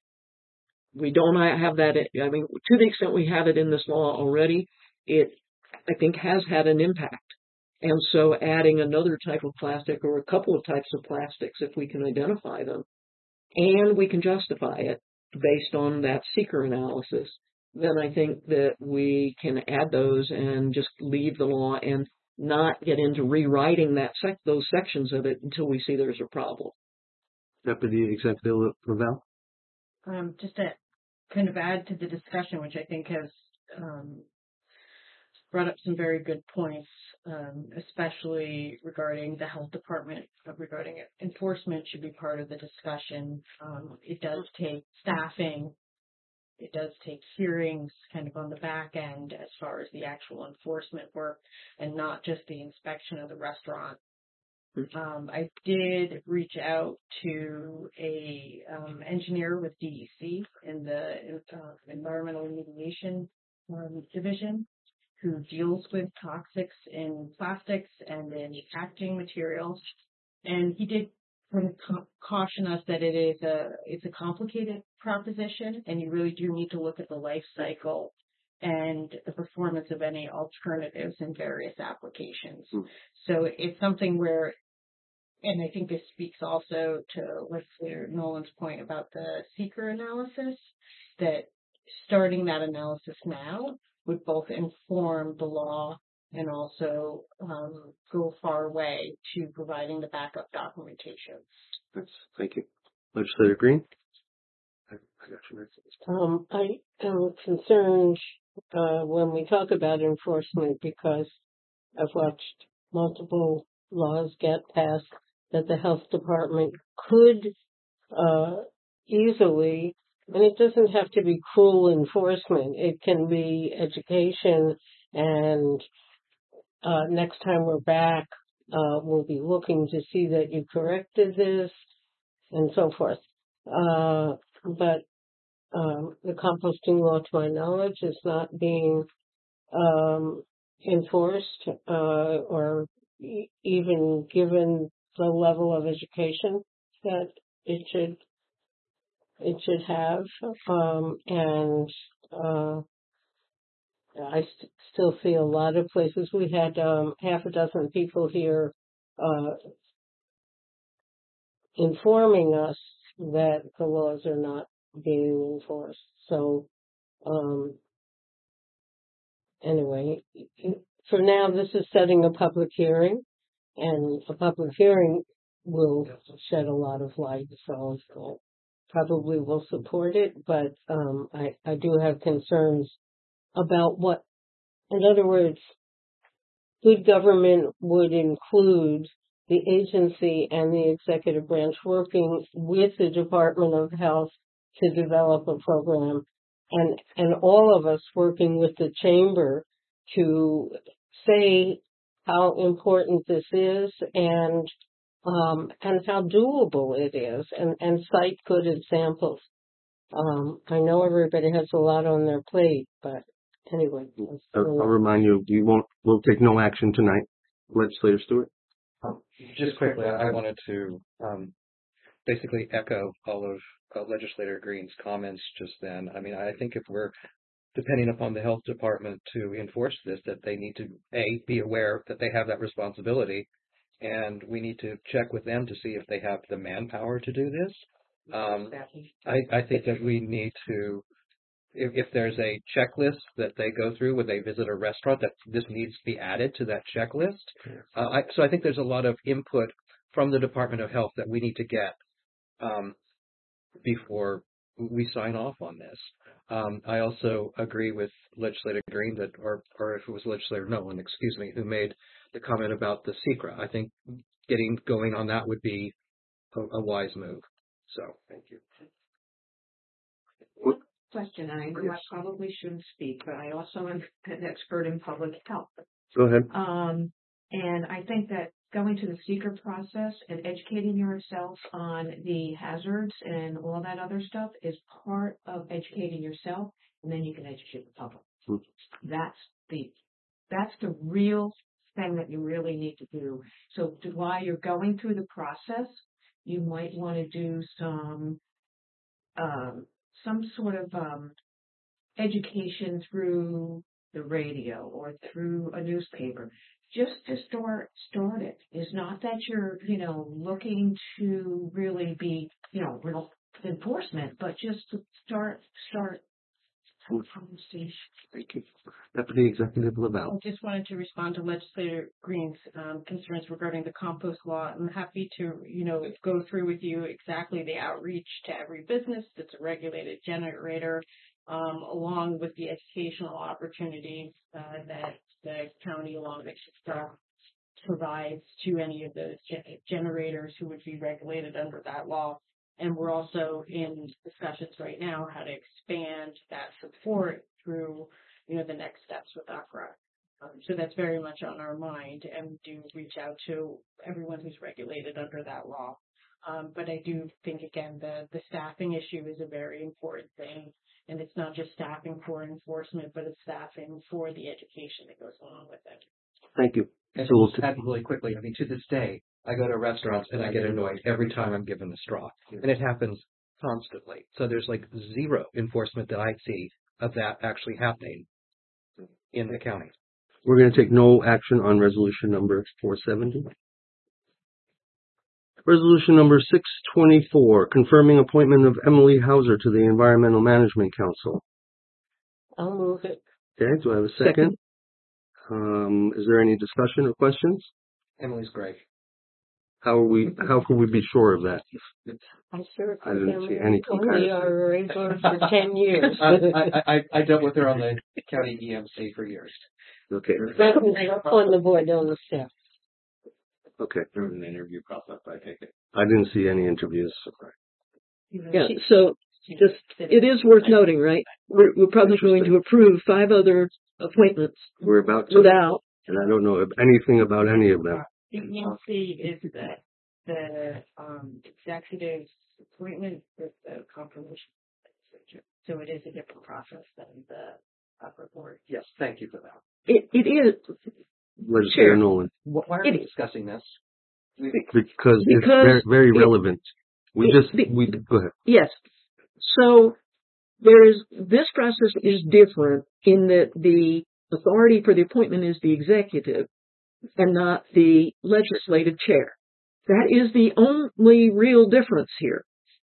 Speaker 8: we don't have that. I mean, to the extent we have it in this law already, it, I think, has had an impact. And so adding another type of plastic or a couple of types of plastics, if we can identify them, and we can justify it based on that seeker analysis, then I think that we can add those and just leave the law and not get into rewriting that sec- those sections of it until we see there's a problem.
Speaker 1: Deputy Executive Ravel?
Speaker 3: Um, just to kind of add to the discussion, which I think has um, brought up some very good points, um, especially regarding the health department, uh, regarding it. Enforcement should be part of the discussion. Um, it does take staffing. It does take hearings kind of on the back end as far as the actual enforcement work and not just the inspection of the restaurant. Um, I did reach out to a um, engineer with D E C in the uh, environmental remediation um, division, who deals with toxics in plastics and in packaging materials, and he did kind of ca- caution us that it is a it's a complicated proposition, and you really do need to look at the life cycle and the performance of any alternatives in various applications. Mm. So it's something where, and I think this speaks also to Legislator Nolan's point about the seeker analysis, that starting that analysis now would both inform the law and also um, go far way to providing the backup documentation.
Speaker 1: Thanks. Thank you. Legislator Green? I, I got you next.
Speaker 2: Um, I am concerned uh, when we talk about enforcement because I've watched multiple laws get passed that the health department could uh, easily, and it doesn't have to be cruel enforcement. It can be education, and uh, next time we're back, uh, we'll be looking to see that you corrected this, and so forth. Uh, but um, the composting law, to my knowledge, is not being um, enforced uh, or e- even given the level of education that it should it should have, um, and, uh, I st- still see a lot of places. We had, um, half a dozen people here, uh, informing us that the laws are not being enforced. So, um, anyway, for now, this is setting a public hearing, and a public hearing will shed a lot of light, so uh, probably will support it, but um, I, I do have concerns about what, in other words, good government would include the agency and the executive branch working with the Department of Health to develop a program, and and all of us working with the chamber to say how important this is and um, and how doable it is, and, and cite good examples. Um, I know everybody has a lot on their plate, but anyway. that's
Speaker 1: I'll,
Speaker 2: really-
Speaker 1: I'll remind you, you won't, we'll take no action tonight. Legislator Stewart?
Speaker 5: Just quickly, I I wanted to um, basically echo all of uh, Legislator Green's comments just then. I mean, I think if we're depending upon the health department to enforce this, that they need to, A, be aware that they have that responsibility, and we need to check with them to see if they have the manpower to do this. Um, I, I think that we need to, if, if there's a checklist that they go through when they visit a restaurant, that this needs to be added to that checklist. Uh, I, so I think there's a lot of input from the Department of Health that we need to get um, before we sign off on this. Um, I also agree with Legislator Green that, or, or if it was Legislator Nolan, excuse me, who made the comment about the secret. I think getting going on that would be a, a wise move. So, thank you.
Speaker 3: Question, and I know I probably shouldn't speak, but I also am an expert in public health.
Speaker 1: Go ahead.
Speaker 3: Um, and I think that going to the seeker process and educating yourself on the hazards and all that other stuff is part of educating yourself, and then you can educate the public.
Speaker 1: Mm-hmm.
Speaker 3: That's the, that's the real thing that you really need to do. So to- while you're going through the process, you might want to do some, um, some sort of, um, education through the radio or through a newspaper, just to start start it. It's not that you're, you know, looking to really be, you know, real enforcement, but just to start start conversation.
Speaker 1: Thank you. Deputy Executive
Speaker 4: I
Speaker 1: Lavelle.
Speaker 4: just wanted to respond to Legislator Green's um, concerns regarding the compost law. I'm happy to, you know, go through with you exactly the outreach to every business that's a regulated generator, um, along with the educational opportunities uh, that the county, along with staff, provides to any of those gen- generators who would be regulated under that law. And we're also in discussions right now how to expand that support through, you know, the next steps with A C R A. Um, so that's very much on our mind, and do reach out to everyone who's regulated under that law. Um, but I do think, again, the, the staffing issue is a very important thing, and it's not just staffing for enforcement, but it's staffing for the education that goes along with it.
Speaker 1: Thank you.
Speaker 5: And
Speaker 1: So we'll
Speaker 5: to add really quickly, I mean, to this day, I go to restaurants and I get annoyed every time I'm given a straw. And it happens constantly. So there's like zero enforcement that I see of that actually happening in the county.
Speaker 1: We're going to take no action on resolution number four seventy. Resolution number six twenty-four, confirming appointment of Emily Hauser to the Environmental Management Council.
Speaker 2: I'll move it.
Speaker 1: Okay, do I have a second?
Speaker 8: Second.
Speaker 1: Um, is there any discussion or questions?
Speaker 5: Emily's great.
Speaker 1: How are we, how can we be sure of that?
Speaker 2: I sure
Speaker 1: I didn't see
Speaker 2: can
Speaker 1: any
Speaker 2: only
Speaker 1: comparison.
Speaker 2: our regular for ten years.
Speaker 5: I, I, I, I dealt with her on the county E M C for years.
Speaker 1: Okay,
Speaker 2: That was on the board, on the staff.
Speaker 1: okay.
Speaker 6: There was an interview process, I take it.
Speaker 1: I didn't see any interviews.
Speaker 8: Yeah, so just, it is worth noting, right? We're, we're probably going to approve five other appointments
Speaker 1: We're about to,
Speaker 8: without,
Speaker 1: and I don't know anything about any of them.
Speaker 4: The E M C is the, the um, executive's appointment with the confirmation. So it is a different process than the upper board.
Speaker 5: Yes, thank you for that.
Speaker 8: it, it is,
Speaker 1: Legislator
Speaker 8: Sure.
Speaker 1: Nolan,
Speaker 5: Wh- Why are
Speaker 8: It
Speaker 5: we
Speaker 8: is.
Speaker 5: discussing this?
Speaker 1: because it's
Speaker 8: Because
Speaker 1: very, very
Speaker 8: it-
Speaker 1: relevant. We
Speaker 8: it-
Speaker 1: just,
Speaker 8: be-
Speaker 1: we, go ahead.
Speaker 8: yes. So there is, this process is different in that the authority for the appointment is the executive and not the legislative chair. That is the only real difference here.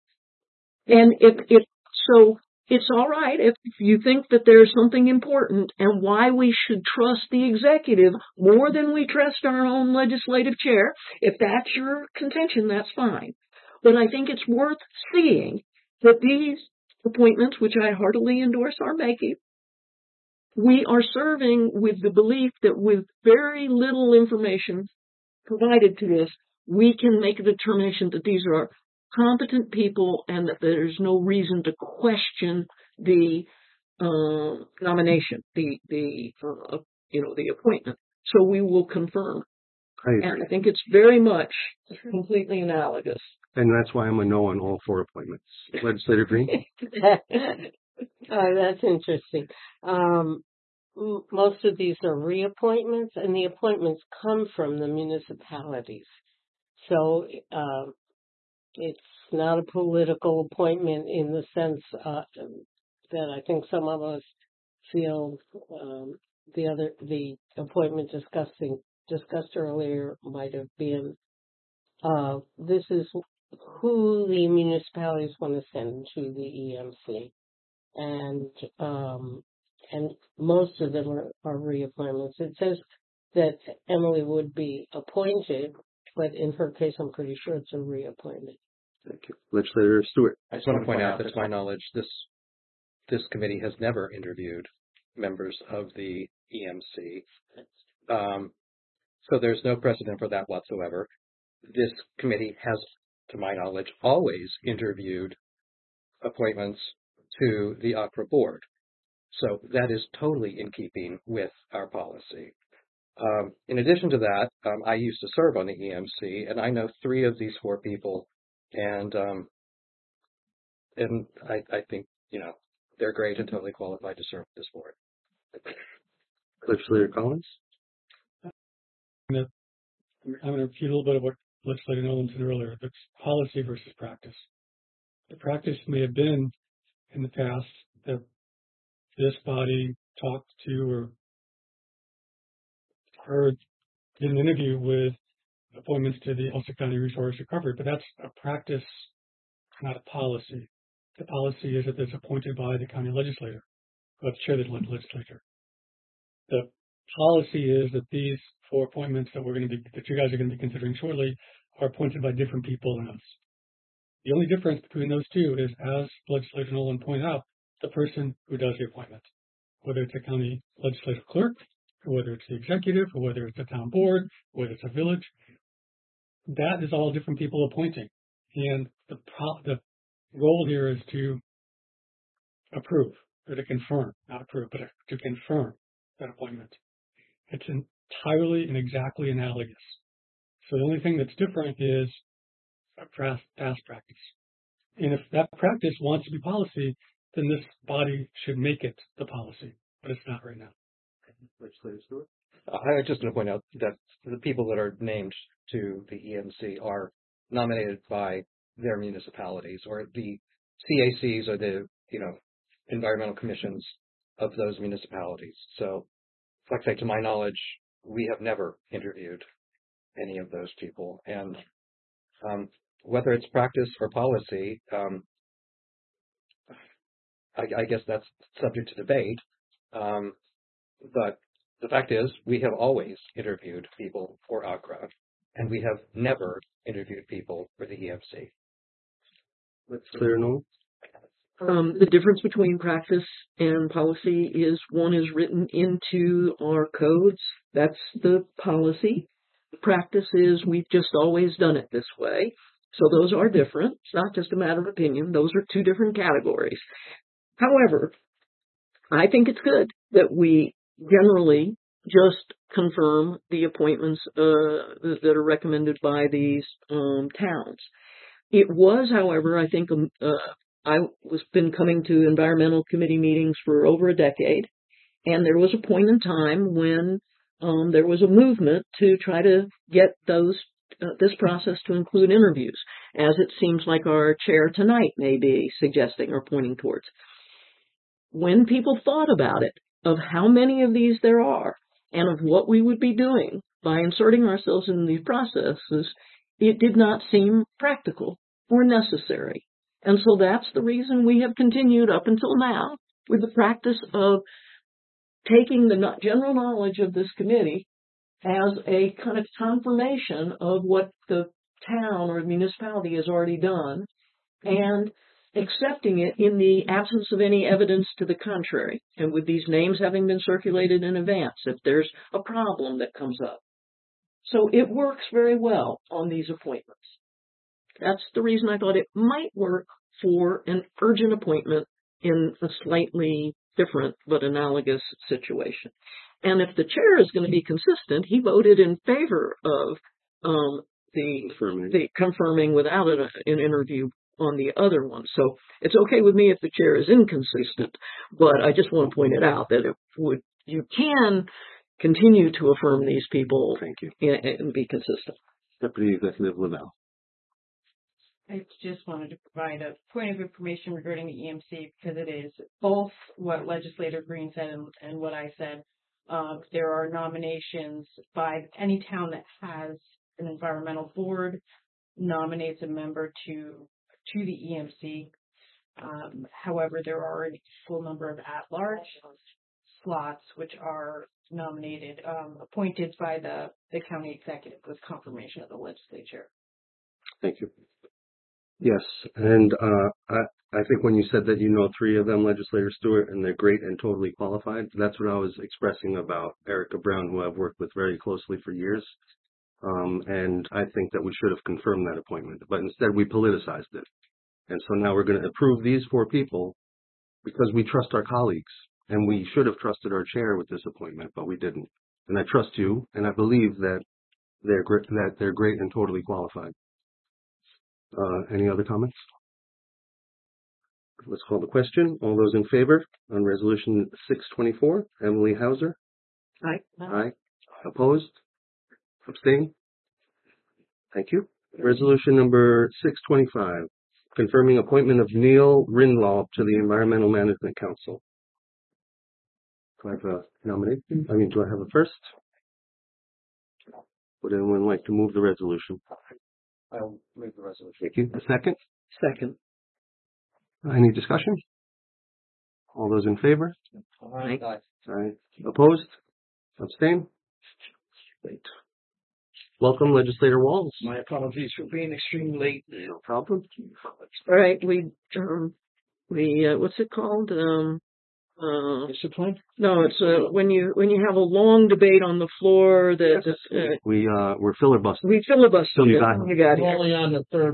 Speaker 8: And if, if, so it's all right if you think that there's something important and why we should trust the executive more than we trust our own legislative chair. If that's your contention, that's fine. But I think it's worth seeing that these appointments, which I heartily endorse our making, we are serving with the belief that with very little information provided to us, we can make a determination that these are competent people and that there's no reason to question the uh, nomination, the the uh, you know the appointment. So we will confirm.
Speaker 1: I agree.
Speaker 8: And I think it's very much completely analogous.
Speaker 1: And that's why I'm a no on all four appointments. Legislator Green?
Speaker 2: uh, that's interesting. Um, m- most of these are reappointments, and the appointments come from the municipalities. So uh, it's not a political appointment in the sense uh, that I think some of us feel um, the other the appointment discussing discussed earlier might have been. Uh, this is who the municipalities want to send to the E M C, and um, and most of them are, are reappointments. It says that Emily would be appointed, but in her case, I'm pretty sure it's a reappointment.
Speaker 1: Thank you. Legislator Stewart?
Speaker 5: I just want to point out that, to my knowledge, this this committee has never interviewed members of the E M C. Um, so there's no precedent for that whatsoever. This committee has, to my knowledge, always interviewed appointments to the O C R A board. So that is totally in keeping with our policy. Um, in addition to that, um, I used to serve on the E M C, and I know three of these four people, and um, and I, I think, you know, they're great and totally qualified to serve this board.
Speaker 1: Legislator Collins?
Speaker 9: I'm going to repeat a little bit of what Legislator Nolan said earlier. That's policy versus practice. The practice may have been in the past that this body talked to or heard did an interview with appointments to the Ulster County Resource Recovery, but that's a practice, not a policy. The policy is that it's appointed by the county legislator, or the chair of the legislature. The policy is that these four appointments that we're going to be, that you guys are going to be considering shortly, are appointed by different people than us. The only difference between those two is, as Legislator Nolan pointed out, the person who does the appointment, whether it's a county legislative clerk, or whether it's the executive, or whether it's a town board, or whether it's a village. That is all different people appointing. And the, pro- the role here is to approve, or to confirm, not approve, but to confirm that appointment. It's entirely and exactly analogous. So the only thing that's different is a past practice. And if that practice wants to be policy, then this body should make it the policy, but it's not right now.
Speaker 1: Legislator Stewart?
Speaker 5: I was just going to point out that the people that are named to the E M C are nominated by their municipalities, or the C A Cs or the, you know, environmental commissions of those municipalities. So, like I say, to my knowledge, we have never interviewed any of those people. And um, whether it's practice or policy, um, I, I guess that's subject to debate. Um, but the fact is, we have always interviewed people for O C R A, and we have never interviewed people for the E M C.
Speaker 1: Legislator Nolan?
Speaker 8: Um, the difference between practice and policy is one is written into our codes. That's the policy. The practice is we've just always done it this way. So those are different. It's not just a matter of opinion. Those are two different categories. However, I think it's good that we generally just confirm the appointments uh, that are recommended by these um, towns. It was, however, I think um, uh, I was been coming to environmental committee meetings for over a decade, and there was a point in time when um, there was a movement to try to get those uh, this process to include interviews. as it seems like our chair tonight may be suggesting or pointing towards. When people thought about it, of how many of these there are, and of what we would be doing by inserting ourselves in these processes, it did not seem practical or necessary. And so that's the reason we have continued up until now with the practice of taking the no- general knowledge of this committee as a kind of confirmation of what the town or municipality has already done and accepting it in the absence of any evidence to the contrary, and with these names having been circulated in advance if there's a problem that comes up. So it works very well on these appointments. That's the reason I thought it might work for an urgent appointment in a slightly different but analogous situation. And if the chair is going to be consistent, he voted in favor of um, the,
Speaker 1: Confirming.
Speaker 8: the confirming without an, an interview on the other one. So it's okay with me if the chair is inconsistent, but I just want to point it out that it would, you can continue to affirm these people.
Speaker 1: Thank you.
Speaker 8: And, and be consistent.
Speaker 1: Deputy Executive Lavelle.
Speaker 4: I just wanted to provide a point of information regarding the E M C because it is both what Legislator Green said and, and what I said. Uh, there are nominations by any town that has an environmental board nominates a member to to the E M C. Um, however, there are an equal number of at-large slots which are nominated, um, appointed by the, the county executive with confirmation of the legislature.
Speaker 1: Thank you. Yes, and uh, I, I think when you said that you know three of them, Legislator Stewart, and they're great and totally qualified, that's what I was expressing about Erica Brown, who I've worked with very closely for years. Um, and I think that we should have confirmed that appointment, but instead we politicized it. And so now we're going to approve these four people because we trust our colleagues, and we should have trusted our chair with this appointment, but we didn't. And I trust you, and I believe that they're great, that they're great and totally qualified. Uh, any other comments? Let's call the question. All those in favor on resolution six twenty-four, Emily Hauser?
Speaker 8: Aye.
Speaker 1: Aye. Opposed? Abstain? Thank you. Resolution number six twenty-five, confirming appointment of Neil Rinlaw to the Environmental Management Council. Do I have a nomination? I mean, do I have a first? Would anyone like to move the resolution?
Speaker 5: I'll move the resolution.
Speaker 1: Thank you. A second?
Speaker 8: Second.
Speaker 1: Any discussion? All those in favor?
Speaker 5: Aye.
Speaker 1: Aye. Opposed? Abstain? Great. Welcome, Legislator Walls.
Speaker 7: My apologies for being extremely late.
Speaker 1: No problem.
Speaker 8: All right, we, um, we, uh, what's it called? Um, uh,
Speaker 7: Discipline?
Speaker 8: no, it's, uh, when you, when you have a long debate on the floor that, uh,
Speaker 1: We, uh, we're filibustering.
Speaker 8: we filibuster.
Speaker 1: Still you got
Speaker 8: You got
Speaker 7: I'm
Speaker 8: here.
Speaker 7: only on the third.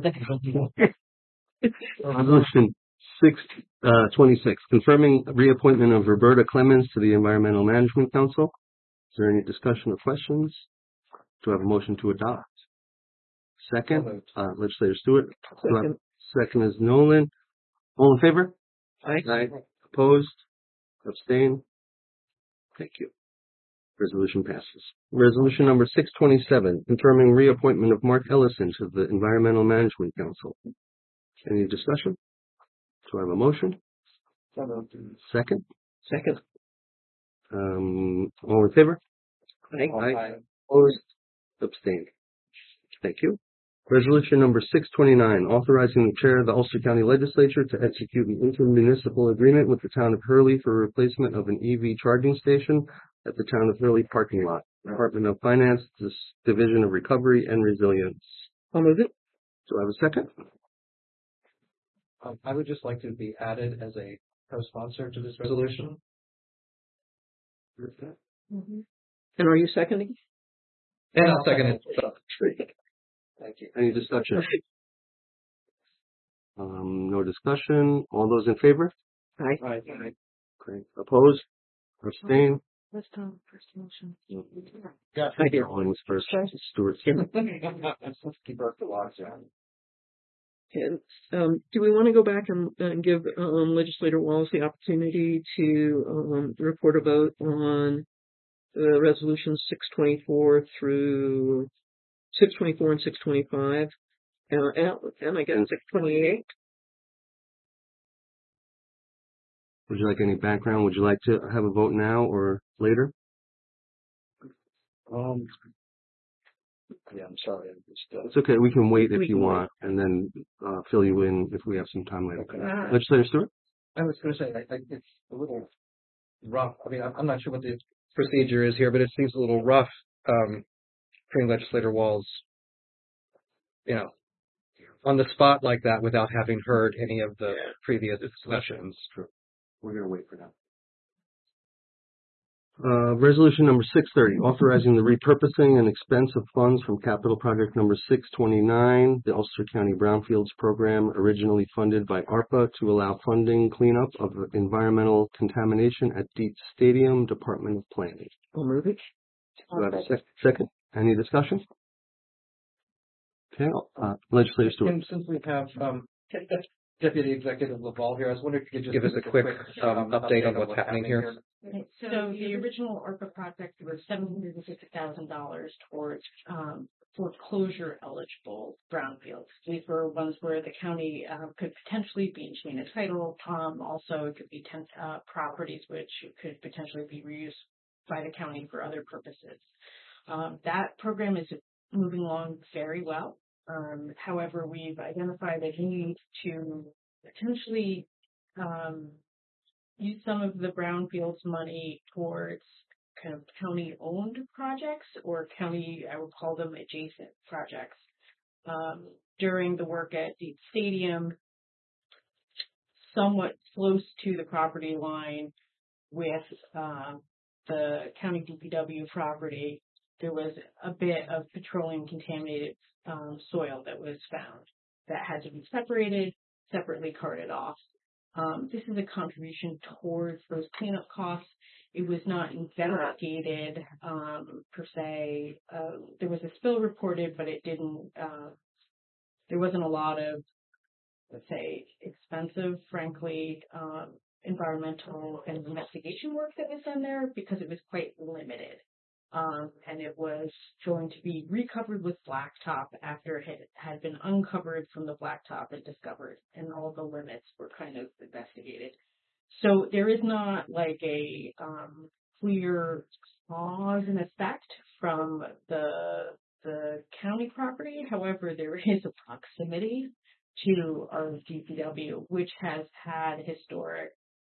Speaker 1: Resolution six, uh, twenty-six, confirming reappointment of Roberta Clemens to the Environmental Management Council. Is there any discussion or questions? Do I have a motion to adopt? Second, uh, Legislator Stewart. Do I have-
Speaker 8: Second.
Speaker 1: Second is Nolan. All in favor?
Speaker 8: Aye.
Speaker 1: Aye. Opposed? Abstain? Thank you. Resolution passes. Resolution number six twenty-seven, confirming reappointment of Mark Ellison to the Environmental Management Council. Any discussion? Do I have a motion? Second?
Speaker 8: Second.
Speaker 1: Um, all in favor?
Speaker 8: Aye.
Speaker 1: Aye. Opposed? Abstained. Thank you. Resolution number six twenty-nine, authorizing the chair of the Ulster County Legislature to execute an intermunicipal agreement with the town of Hurley for replacement of an E V charging station at the town of Hurley parking lot. Department of Finance, Dis- Division of Recovery and Resilience.
Speaker 8: I'll move it.
Speaker 1: Do I have a second?
Speaker 5: Um, I would just like to be added as a co-sponsor to this resolution.
Speaker 8: And are you seconding?
Speaker 5: And I'll second it.
Speaker 1: Thank you. Any discussion? Um, no discussion. All those in favor?
Speaker 8: Aye.
Speaker 5: Aye.
Speaker 1: Great. Opposed? Abstain?
Speaker 4: Let's talk first motion.
Speaker 5: Yeah.
Speaker 8: I did.
Speaker 1: Colin was first. Stewart.
Speaker 5: Keep up the logs down.
Speaker 8: And, um, do we want to go back and, and give um, Legislator Wallace the opportunity to um, report a vote on the resolutions six twenty-four through six twenty-four and six twenty-five Uh, and, and I guess six twenty-eight.
Speaker 1: Would you like any background? Would you like to have a vote now or later?
Speaker 5: Um, yeah, I'm sorry. I'm just, uh,
Speaker 1: It's okay. We can wait if
Speaker 8: We
Speaker 1: you
Speaker 8: can wait.
Speaker 1: want, and then uh, fill you in if we have some time later.
Speaker 5: Okay.
Speaker 1: Legislator Stewart?
Speaker 5: I was going to say, I, I, it's a little rough. I mean, I'm, I'm not sure what the procedure is here, but it seems a little rough, um, putting legislator Walls, you know, on the spot like that without having heard any of the previous discussions.
Speaker 1: True. We're going to wait for that. Uh, resolution number six thirty, authorizing the repurposing and expense of funds from capital project number six twenty-nine, the Ulster County Brownfields Program, originally funded by ARPA to allow funding cleanup of environmental contamination at Dietz Stadium, Department of Planning.
Speaker 8: I'll move it.
Speaker 1: Do I have a sec- second? Any discussion? Okay, uh, Legislator Stewart.
Speaker 5: And since we have um, Deputy Executive Laval here, I was wondering if you could just give us a quick um, update on what's happening here.
Speaker 4: Right, so the original ARPA project was seven hundred and fifty thousand dollars towards um, foreclosure eligible brownfields. These were ones where the county uh, could potentially be in chain of title. Um, also, it could be ten, uh, properties which could potentially be reused by the county for other purposes. Um, that program is moving along very well. Um, however, we've identified a need to potentially um, use some of the brownfields money towards kind of county-owned projects or county, I would call them adjacent projects. Um, during the work at Dietz Stadium, somewhat close to the property line with uh, the county D P W property, there was a bit of petroleum contaminated um, soil that was found that had to be separated, separately carted off. Um, this is a contribution towards those cleanup costs. It was not investigated um, per se. Uh, there was a spill reported, but it didn't. Uh, there wasn't a lot of, let's say, expensive, frankly, um, environmental and investigation work that was done there because it was quite limited. Um, and it was going to be recovered with blacktop after it had been uncovered from the blacktop and discovered, and all the limits were kind of investigated. So there is not like a um, clear cause and effect from the the county property. However, there is a proximity to our D P W, which has had historic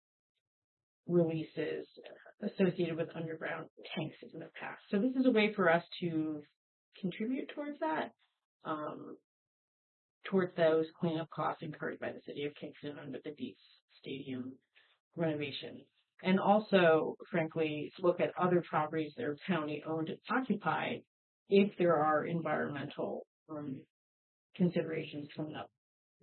Speaker 4: releases associated with underground tanks in the past. So this is a way for us to contribute towards that, um, towards those cleanup costs incurred by the city of Kingston under the Dietz Stadium renovation. And also, frankly, look at other properties that are county owned and occupied if there are environmental um, considerations coming up.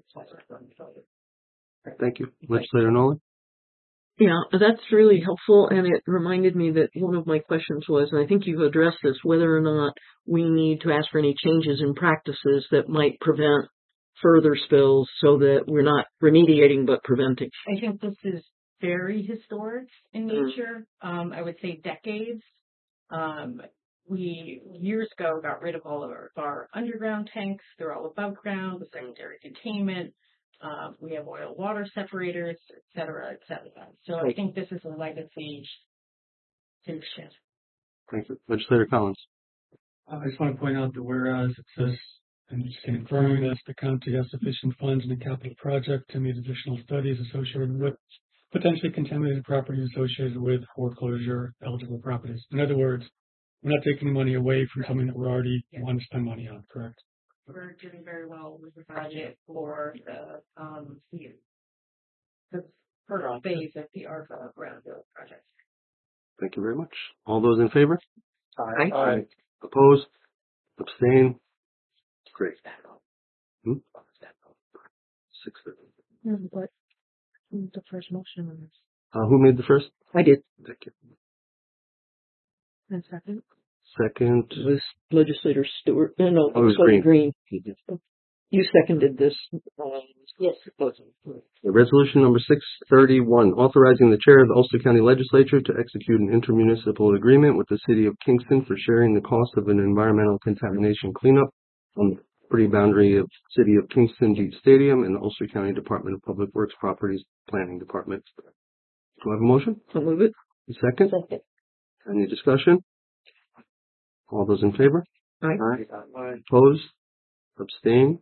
Speaker 1: Thank you. Legislator Nolan?
Speaker 8: Yeah, that's really helpful, and it reminded me that one of my questions was, and I think you've addressed this, whether or not we need to ask for any changes in practices that might prevent further spills so that we're not remediating but preventing.
Speaker 4: I think this is very historic in nature. Um, I would say decades. Um, we years ago got rid of all of our, our underground tanks. They're all above ground with secondary containment. Um, we have oil water separators, et cetera, et cetera. So I think this is a legacy to shift.
Speaker 1: Thank you. Legislator Collins?
Speaker 9: I just want to point out that whereas it says, and just confirming this, the county has sufficient funds in the capital project to meet additional studies associated with potentially contaminated properties associated with foreclosure eligible properties. In other words, we're not taking money away from something that we already want to spend money on, correct?
Speaker 4: We're doing very well with the budget for the um the, the first phase of the ARPA Brownfield project.
Speaker 1: Thank you very much. All those in favor?
Speaker 8: Aye.
Speaker 1: Aye. Opposed? Abstain? Great. Hmm? Six thirty.
Speaker 8: No, but the first motion on this.
Speaker 1: Uh, who made the first?
Speaker 8: I did.
Speaker 1: Thank you.
Speaker 8: And second?
Speaker 1: Second.
Speaker 8: It was Legislator Stewart. No, no,
Speaker 1: Oh, it was
Speaker 8: Legislator
Speaker 1: Green.
Speaker 8: Green. You seconded this. Um, yes.
Speaker 1: The resolution number six thirty-one, authorizing the chair of the Ulster County Legislature to execute an intermunicipal agreement with the city of Kingston for sharing the cost of an environmental contamination cleanup on property boundary of City of Kingston Beach Stadium and the Ulster County Department of Public Works Properties Planning Department. Do I have a motion?
Speaker 8: I'll move it.
Speaker 1: A second?
Speaker 2: Second.
Speaker 1: Any discussion? All those in favor?
Speaker 8: Aye.
Speaker 1: Aye. Opposed? Abstain?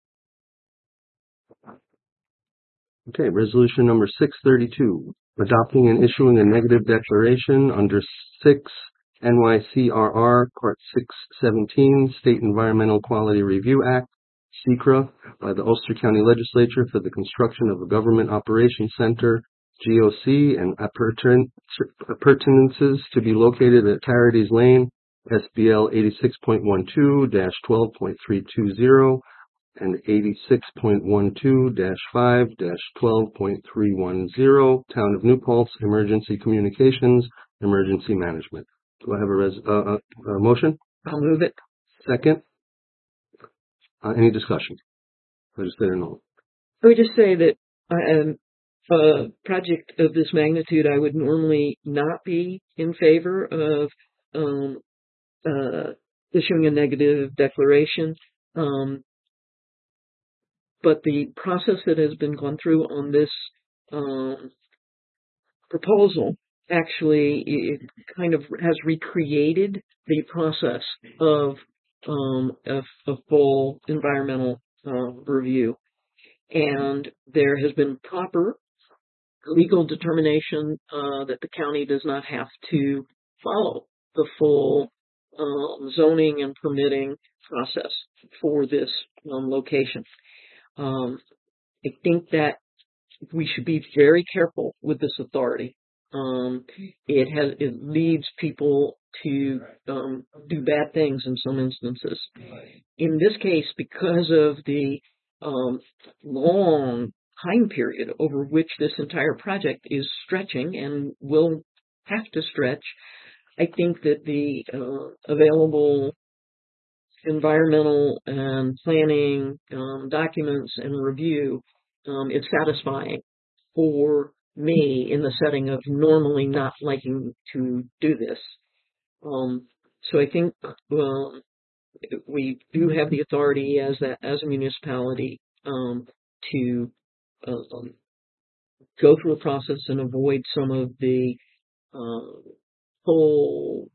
Speaker 1: Okay, resolution number six thirty-two, adopting and issuing a negative declaration under six N Y C R R Part six seventeen State Environmental Quality Review Act, SECRA, by the Ulster County Legislature for the construction of a Government Operations Center, G O C, and appurten- appurtenances to be located at Charities Lane, S B L eighty-six point one two dash twelve point three two zero, and eighty-six point one two dash five dash twelve point three one zero, Town of New Paltz, Emergency Communications, Emergency Management. Do I have a, res- uh, uh, a motion?
Speaker 8: I'll move it.
Speaker 1: Second? Uh, any discussion? Legislator Nolan.
Speaker 8: I would just say that um, a project of this magnitude, I would normally not be in favor of um, uh, issuing a negative declaration. Um, but the process that has been gone through on this um, proposal actually it kind of has recreated the process of um, a, a full environmental uh, review. And there has been proper legal determination uh, that the county does not have to follow the full uh, zoning and permitting process for this um, location. Um, I think that we should be very careful with this authority. Um, it has it leads people to um, do bad things in some instances. In this case, because of the um, long time period over which this entire project is stretching and will have to stretch, I think that the uh, available environmental and planning um, documents and review um, is satisfying for me in the setting of normally not liking to do this. Um, so I think well, we do have the authority as a, as a municipality um, to uh, um, go through a process and avoid some of the uh, whole.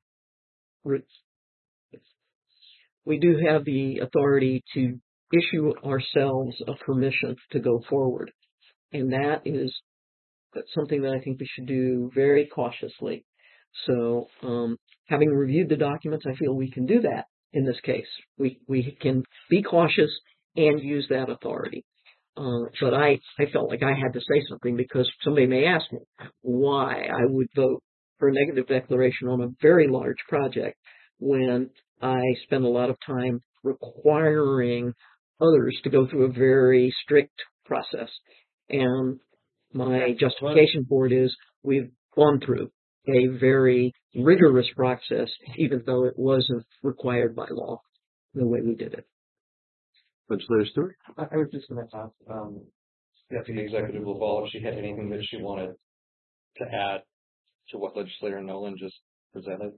Speaker 8: We do have the authority to issue ourselves a permission to go forward, and that is that's something that I think we should do very cautiously. So, um, having reviewed the documents, I feel we can do that in this case. We we can be cautious and use that authority. Uh, but I, I felt like I had to say something because somebody may ask me why I would vote for a negative declaration on a very large project when I spend a lot of time requiring others to go through a very strict process. And my justification for it is we've gone through a very rigorous process, even though it wasn't required by law the way we did it.
Speaker 1: Legislator Stewart?
Speaker 5: I I was just going to ask um, Deputy Executive LaValle if she had anything that she wanted to add to what Legislator Nolan just presented.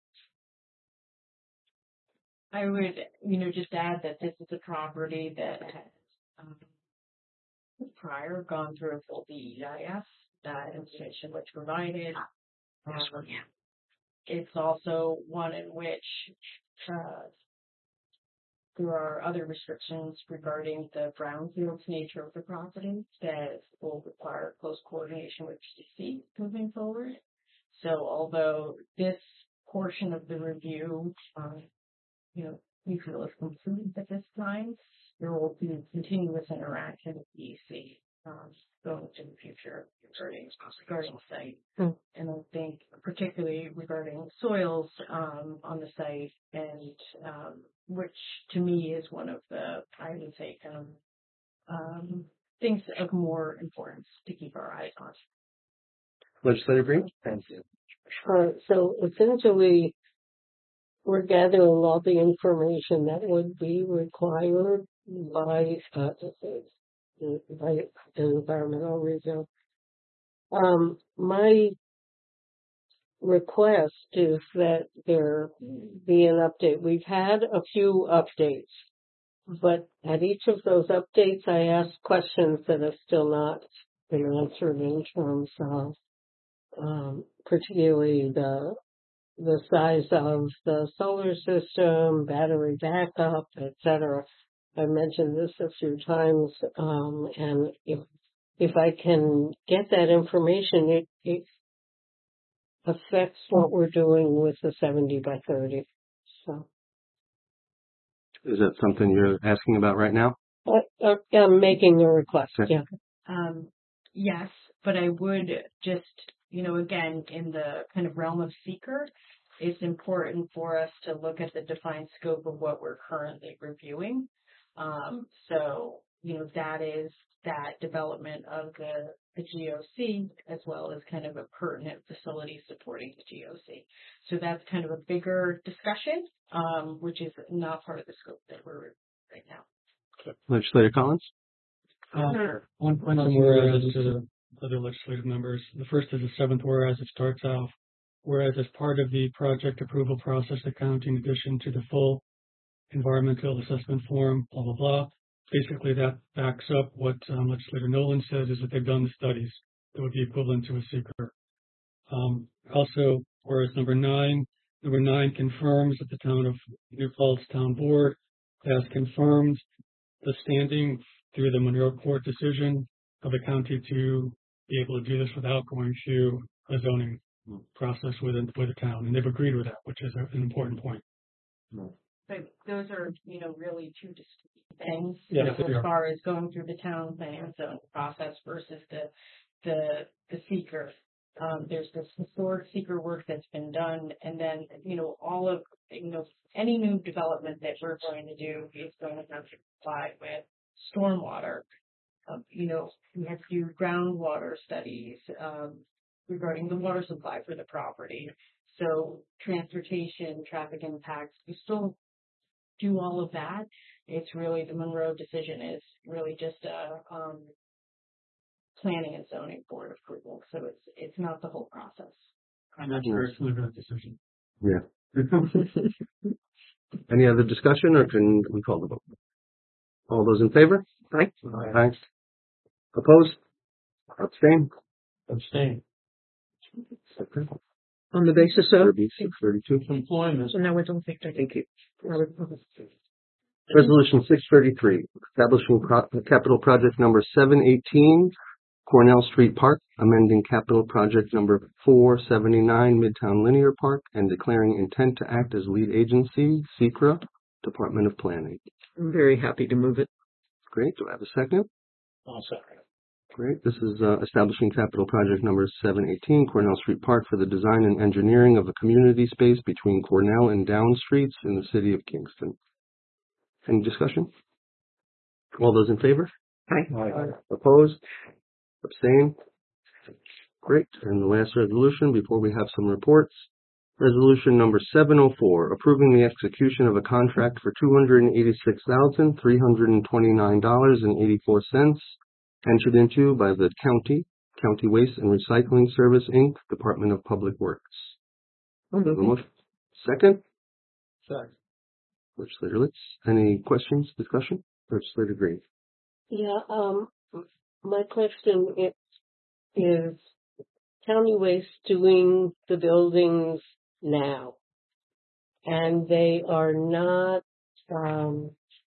Speaker 4: I would, you know, just add that this is a property that has um, prior gone through a full D E I S. That information was provided. Um, it's also one in which uh, there are other restrictions regarding the brownfields nature of the property that will require close coordination with G C moving forward. So although this portion of the review, um, you know, we feel is complete at this time, there will be continuous interaction with E C um, going into the future regarding regarding the site.
Speaker 2: Hmm.
Speaker 4: And I think particularly regarding soils um, on the site, and um, which to me is one of the, I would say, kind of um, things of more importance to keep our eyes on.
Speaker 1: Legislator Green?
Speaker 5: Thank you.
Speaker 2: Uh, so essentially, we're gathering all the information that would be required by uh, by an environmental review. Um, my request is that there be an update. We've had a few updates but at each of those updates, I asked questions that have still not been answered in terms of, um, particularly the the size of the solar system, battery backup, et cetera. I mentioned this a few times, um, and if if I can get that information, it, it affects what we're doing with the seventy by thirty. So
Speaker 1: Is that something you're asking about right now?
Speaker 2: uh, uh, I'm making a request.
Speaker 1: Okay.
Speaker 2: Yeah.
Speaker 4: Um, yes, but I would just, you know, again, in the kind of realm of seeker, it's important for us to look at the defined scope of what we're currently reviewing. Um, so, you know, that is that development of the, the G O C as well as kind of a pertinent facility supporting the G O C. So that's kind of a bigger discussion, um, which is not part of the scope that we're reviewing right now.
Speaker 1: Legislator Collins?
Speaker 9: Uh, one, one some whereas to the other legislative members. The first is the seventh whereas. It starts out, whereas as part of the project approval process, the county, in addition to the full environmental assessment form, blah, blah, blah. Basically, that backs up what um, Legislator Nolan says is that they've done the studies that would be equivalent to a seeker. Um, also, whereas number nine, number nine confirms that the town of New Paltz Town Board has confirmed the standing through the Monroe Court decision of the county to be able to do this without going through a zoning process with a, with a town. And they've agreed with that, which is a, an important point.
Speaker 4: But those are, you know, really two distinct things,
Speaker 9: Yeah,
Speaker 4: you know,
Speaker 9: they
Speaker 4: as
Speaker 9: are.
Speaker 4: far as going through the town planning and zoning process versus the the the seeker. Um, there's this historic seeker work that's been done, and then, you know, all of, you know, any new development that we're going to do is going to have to comply with stormwater. Um, you know, we have to do groundwater studies um, regarding the water supply for the property. So transportation, traffic impacts, we still do all of that. It's really the Monroe decision is really just a um, planning and zoning board approval. So it's it's not the whole process.
Speaker 9: I'm not sure it's a good decision.
Speaker 1: Yeah. Any other discussion, or can we call the vote? All those in favor? Aye. Aye. Opposed? Abstain?
Speaker 7: Abstain.
Speaker 1: Okay.
Speaker 8: On the basis of,
Speaker 1: six thirty-two.
Speaker 7: Employment.
Speaker 8: so now we don't think, thank you.
Speaker 1: Resolution six thirty-three, establishing pro- capital project number seven eighteen, Cornell Street Park, amending capital project number four seventy-nine, Midtown Linear Park, and declaring intent to act as lead agency, SECRA, Department of Planning.
Speaker 8: I'm very happy to move it.
Speaker 1: Great. Do I have a second?
Speaker 7: I'll second.
Speaker 1: Great. This is uh, establishing capital project number seven eighteen, Cornell Street Park, for the design and engineering of a community space between Cornell and Down Streets in the city of Kingston. Any discussion? All those in favor?
Speaker 8: Aye.
Speaker 1: Opposed? Abstain? Great. And the last resolution before we have some reports. Resolution number seven oh four, approving the execution of a contract for two hundred eighty-six thousand, three hundred twenty-nine dollars and eighty-four cents entered into by the county, County Waste and Recycling Service, Incorporated, Department of Public Works.
Speaker 8: I'll move it.
Speaker 1: Motion. Second?
Speaker 7: Second.
Speaker 1: Legislator Litz. Any questions, discussion? Legislator Green.
Speaker 2: Yeah, um, my question is, is County Waste doing the buildings now? And they are not, um,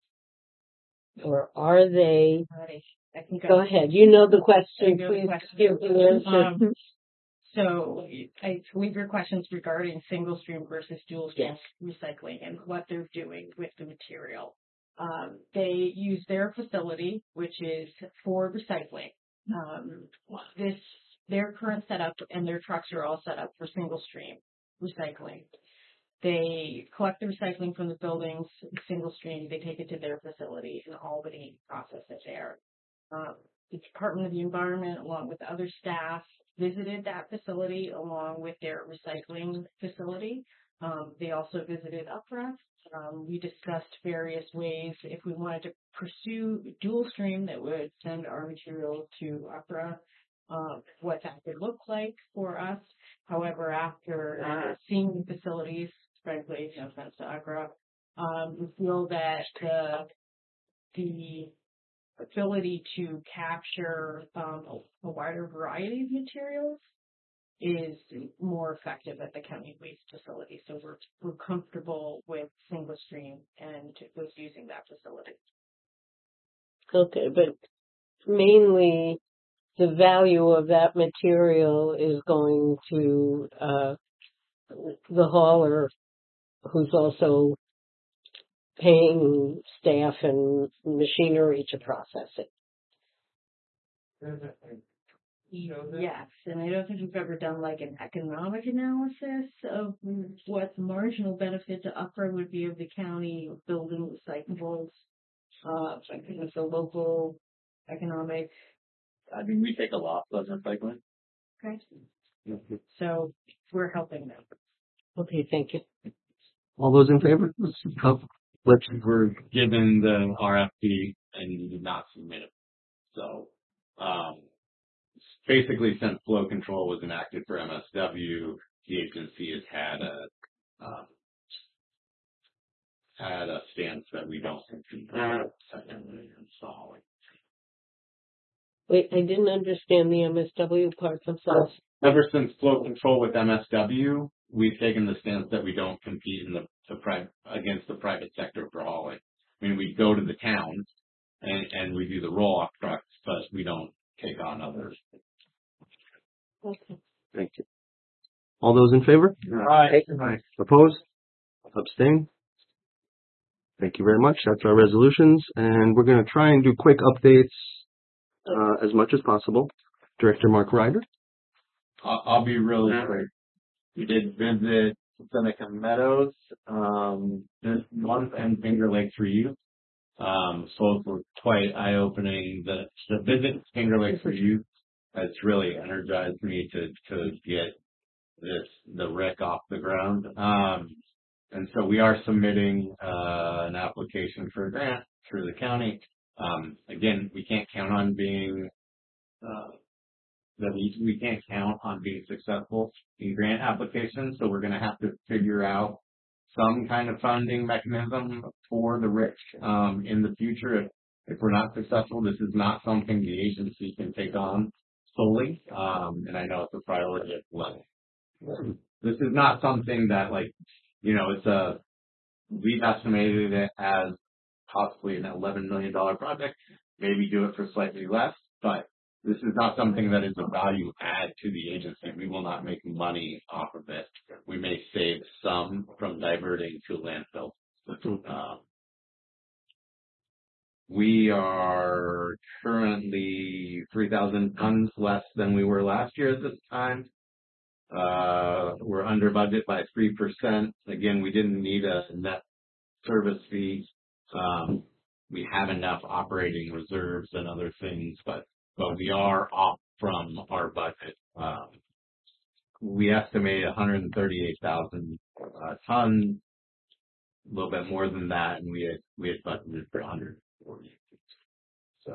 Speaker 2: or are they,
Speaker 4: I think
Speaker 2: go
Speaker 4: I,
Speaker 2: ahead, you know the question,
Speaker 4: I know the
Speaker 2: please
Speaker 4: question.
Speaker 2: give the answer.
Speaker 4: Um, So I believe your questions regarding single stream versus dual stream recycling and what they're doing with the material. Um, they use their facility, which is for recycling. Um, this their current setup and their trucks are all set up for single stream recycling. They collect the recycling from the buildings, single stream. They take it to their facility in Albany, process it there. Um, the Department of the Environment, along with other staff, visited that facility along with their recycling facility. Um, they also visited UPRA. Um, we discussed various ways if we wanted to pursue dual stream that would send our material to UPRA, um, what that would look like for us. However, after uh, seeing the facilities, frankly, no offense to UPRA, um, we feel that the the ability to capture um, a, a wider variety of materials is more effective at the county waste facility. So we're we're comfortable with single stream and with using that facility.
Speaker 2: Okay, but mainly the value of that material is going to uh, the hauler, who's also paying staff and machinery to process it.
Speaker 4: Yes, and I don't think we've ever done like an economic analysis of what the marginal benefit to Upper would be of the county building recyclables. Uh, so I think it's a local economic.
Speaker 6: I mean, we take a lot of recycling.
Speaker 4: Okay. So we're helping them.
Speaker 2: Okay, thank you.
Speaker 1: All those in favor? Oh, let's,
Speaker 6: We're given the R F P and you did not submit it. So, um, basically since flow control was enacted for M S W, the agency has had a, um, had a stance that we don't secondly install.
Speaker 2: Wait, I didn't understand the M S W part. I'm sorry.
Speaker 6: Ever since flow control with M S W, we've taken the stance that we don't compete in the, the pri- against the private sector for hauling. I mean, we go to the towns and, and we do the roll-off trucks, but we don't take on others.
Speaker 2: Okay.
Speaker 1: thank you. All those in favor?
Speaker 6: Aye.
Speaker 1: Opposed? Abstain? Thank you very much. That's our resolutions, and we're going to try and do quick updates uh, as much as possible. Director Mark Ryder.
Speaker 6: I'll, I'll be really quick. We did visit Seneca Meadows um, this month and Finger Lakes for youth. Um, both were quite eye-opening. The the visit to Finger Lakes for youth has really energized me to to get this the wreck off the ground. Um, and so we are submitting uh, an application for a grant through the county. Um, again, we can't count on being uh, that we we can't count on being successful in grant applications. So we're going to have to figure out some kind of funding mechanism for the rich um, in the future. If, if we're not successful, this is not something the agency can take on solely. Um, and I know it's a priority at level. This is not something that, like, you know, it's a, we've estimated it as possibly an eleven million dollars project, maybe do it for slightly less, but this is not something that is a value add to the agency. We will not make money off of it. We may save some from diverting to landfill. Uh, we are currently three thousand tons less than we were last year at this time. Uh, we're under budget by three percent. Again, we didn't need a net service fee. Um, we have enough operating reserves and other things, but but we are off from our budget. Um, we estimate one hundred thirty-eight thousand uh, tons, a little bit more than that, and we had we had budgeted for one hundred forty. So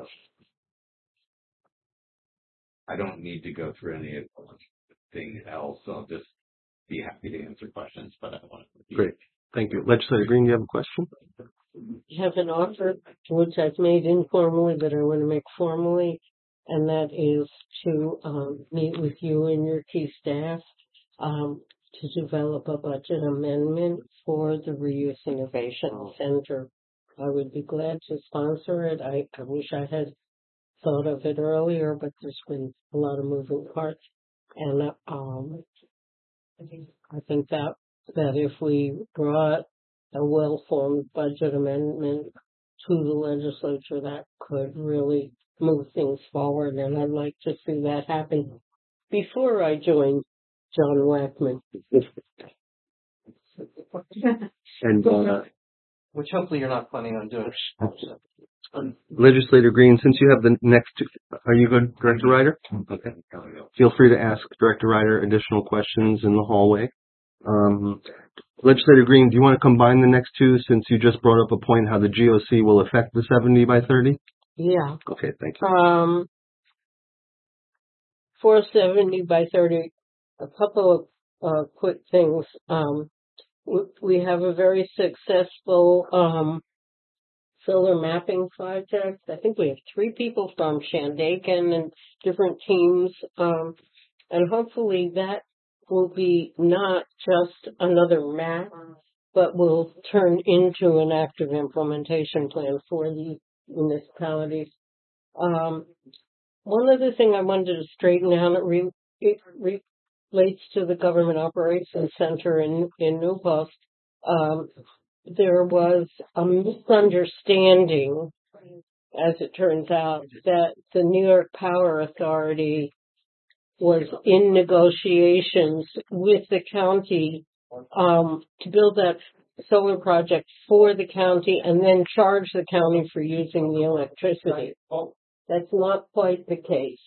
Speaker 6: I don't need to go through any of thing else. So I'll just be happy to answer questions, but I want to.
Speaker 1: Great. Thank you. Legislator Green, do you have a question?
Speaker 2: I have an offer which I've made informally, but I want to make formally, and that is to um, meet with you and your key staff um, to develop a budget amendment for the Reuse Innovation Center. I would be glad to sponsor it. I, I wish I had thought of it earlier, but there's been a lot of moving parts. And um, I think that that if we brought a well-formed budget amendment to the legislature, that could really move things forward. And I'd like to see that happen before I join John Wackman.
Speaker 1: And uh,
Speaker 5: Which hopefully you're not planning on doing.
Speaker 1: Legislator Green, since you have the next two, are you good, Director Ryder? Okay. Feel free to ask Director Ryder additional questions in the hallway. Um, Legislator Green, do you want to combine the next two since you just brought up a point how the G O C will affect the seventy by thirty?
Speaker 2: Yeah.
Speaker 1: Okay, thank you.
Speaker 2: Um, four seventy by thirty, a couple of uh, quick things. Um, we, we have a very successful um, solar mapping project. I think we have three people from Shandaken and different teams. Um, and hopefully that will be not just another map, but will turn into an active implementation plan for the municipalities. Um, one other thing I wanted to straighten out, it, re, it relates to the Government Operations Center in, in New Paltz. Um, there was a misunderstanding, as it turns out, that the New York Power Authority was in negotiations with the county um, to build that solar project for the county and then charge the county for using the electricity. That's not quite the case.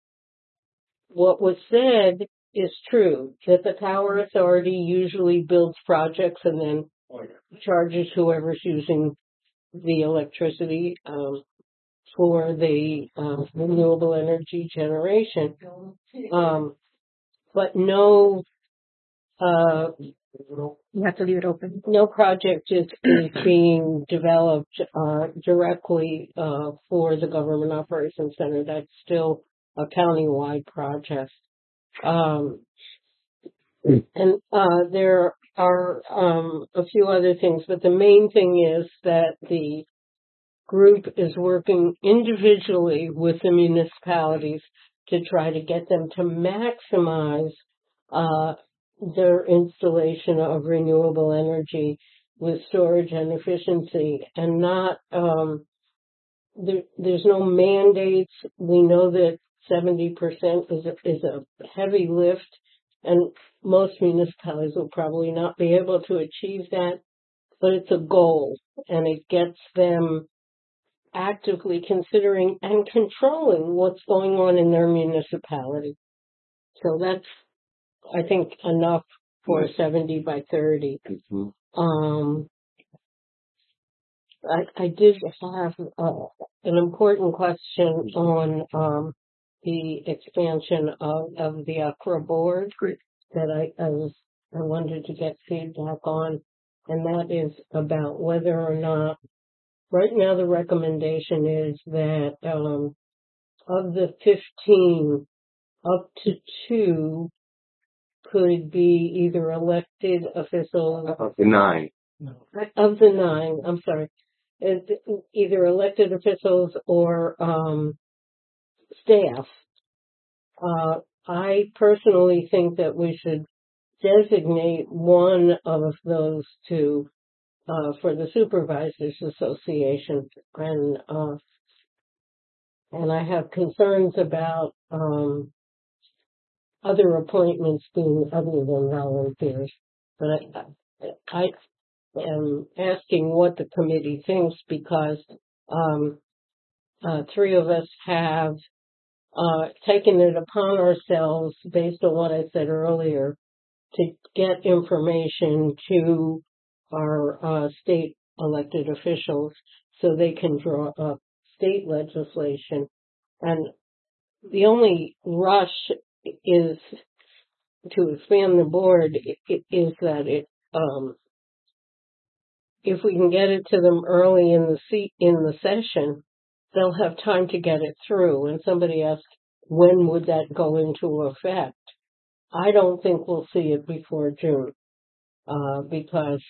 Speaker 2: What was said is true, that the Power Authority usually builds projects and then charges whoever's using the electricity um, for the um, renewable energy generation. Um, but no, uh,
Speaker 3: You have to leave it open.
Speaker 2: no project is, is being developed uh, directly uh, for the Government Operations Center. That's still a county-wide project. Um, and uh, there are um, a few other things, but the main thing is that the group is working individually with the municipalities to try to get them to maximize uh, their installation of renewable energy with storage and efficiency, and not um, there, there's no mandates. We know that seventy percent is a, is a heavy lift, and most municipalities will probably not be able to achieve that, but it's a goal, and it gets them actively considering and controlling what's going on in their municipality. So that's, I think, enough for seventy by thirty.
Speaker 1: Mm-hmm.
Speaker 2: Um, I, I did have uh, an important question on um, the expansion of, of the Accra board that I, I was I wanted to get feedback on, and that is about whether or not right now the recommendation is that um, of the fifteen, up to two could be either elected officials
Speaker 1: Of the nine.
Speaker 2: of the nine. I'm sorry, it's either elected officials or um, staff. Uh, I personally think that we should designate one of those two uh, for the Supervisors Association, and uh, and I have concerns about um, other appointments being other than volunteers. But I, I am asking what the committee thinks, because um, uh, three of us have uh, taken it upon ourselves, based on what I said earlier, to get information to our uh, state elected officials so they can draw up state legislation. And the only rush is to expand the board i- i- is that it, um, if we can get it to them early in the se- in the session, they'll have time to get it through. And somebody asked, when would that go into effect? I don't think we'll see it before June, uh, because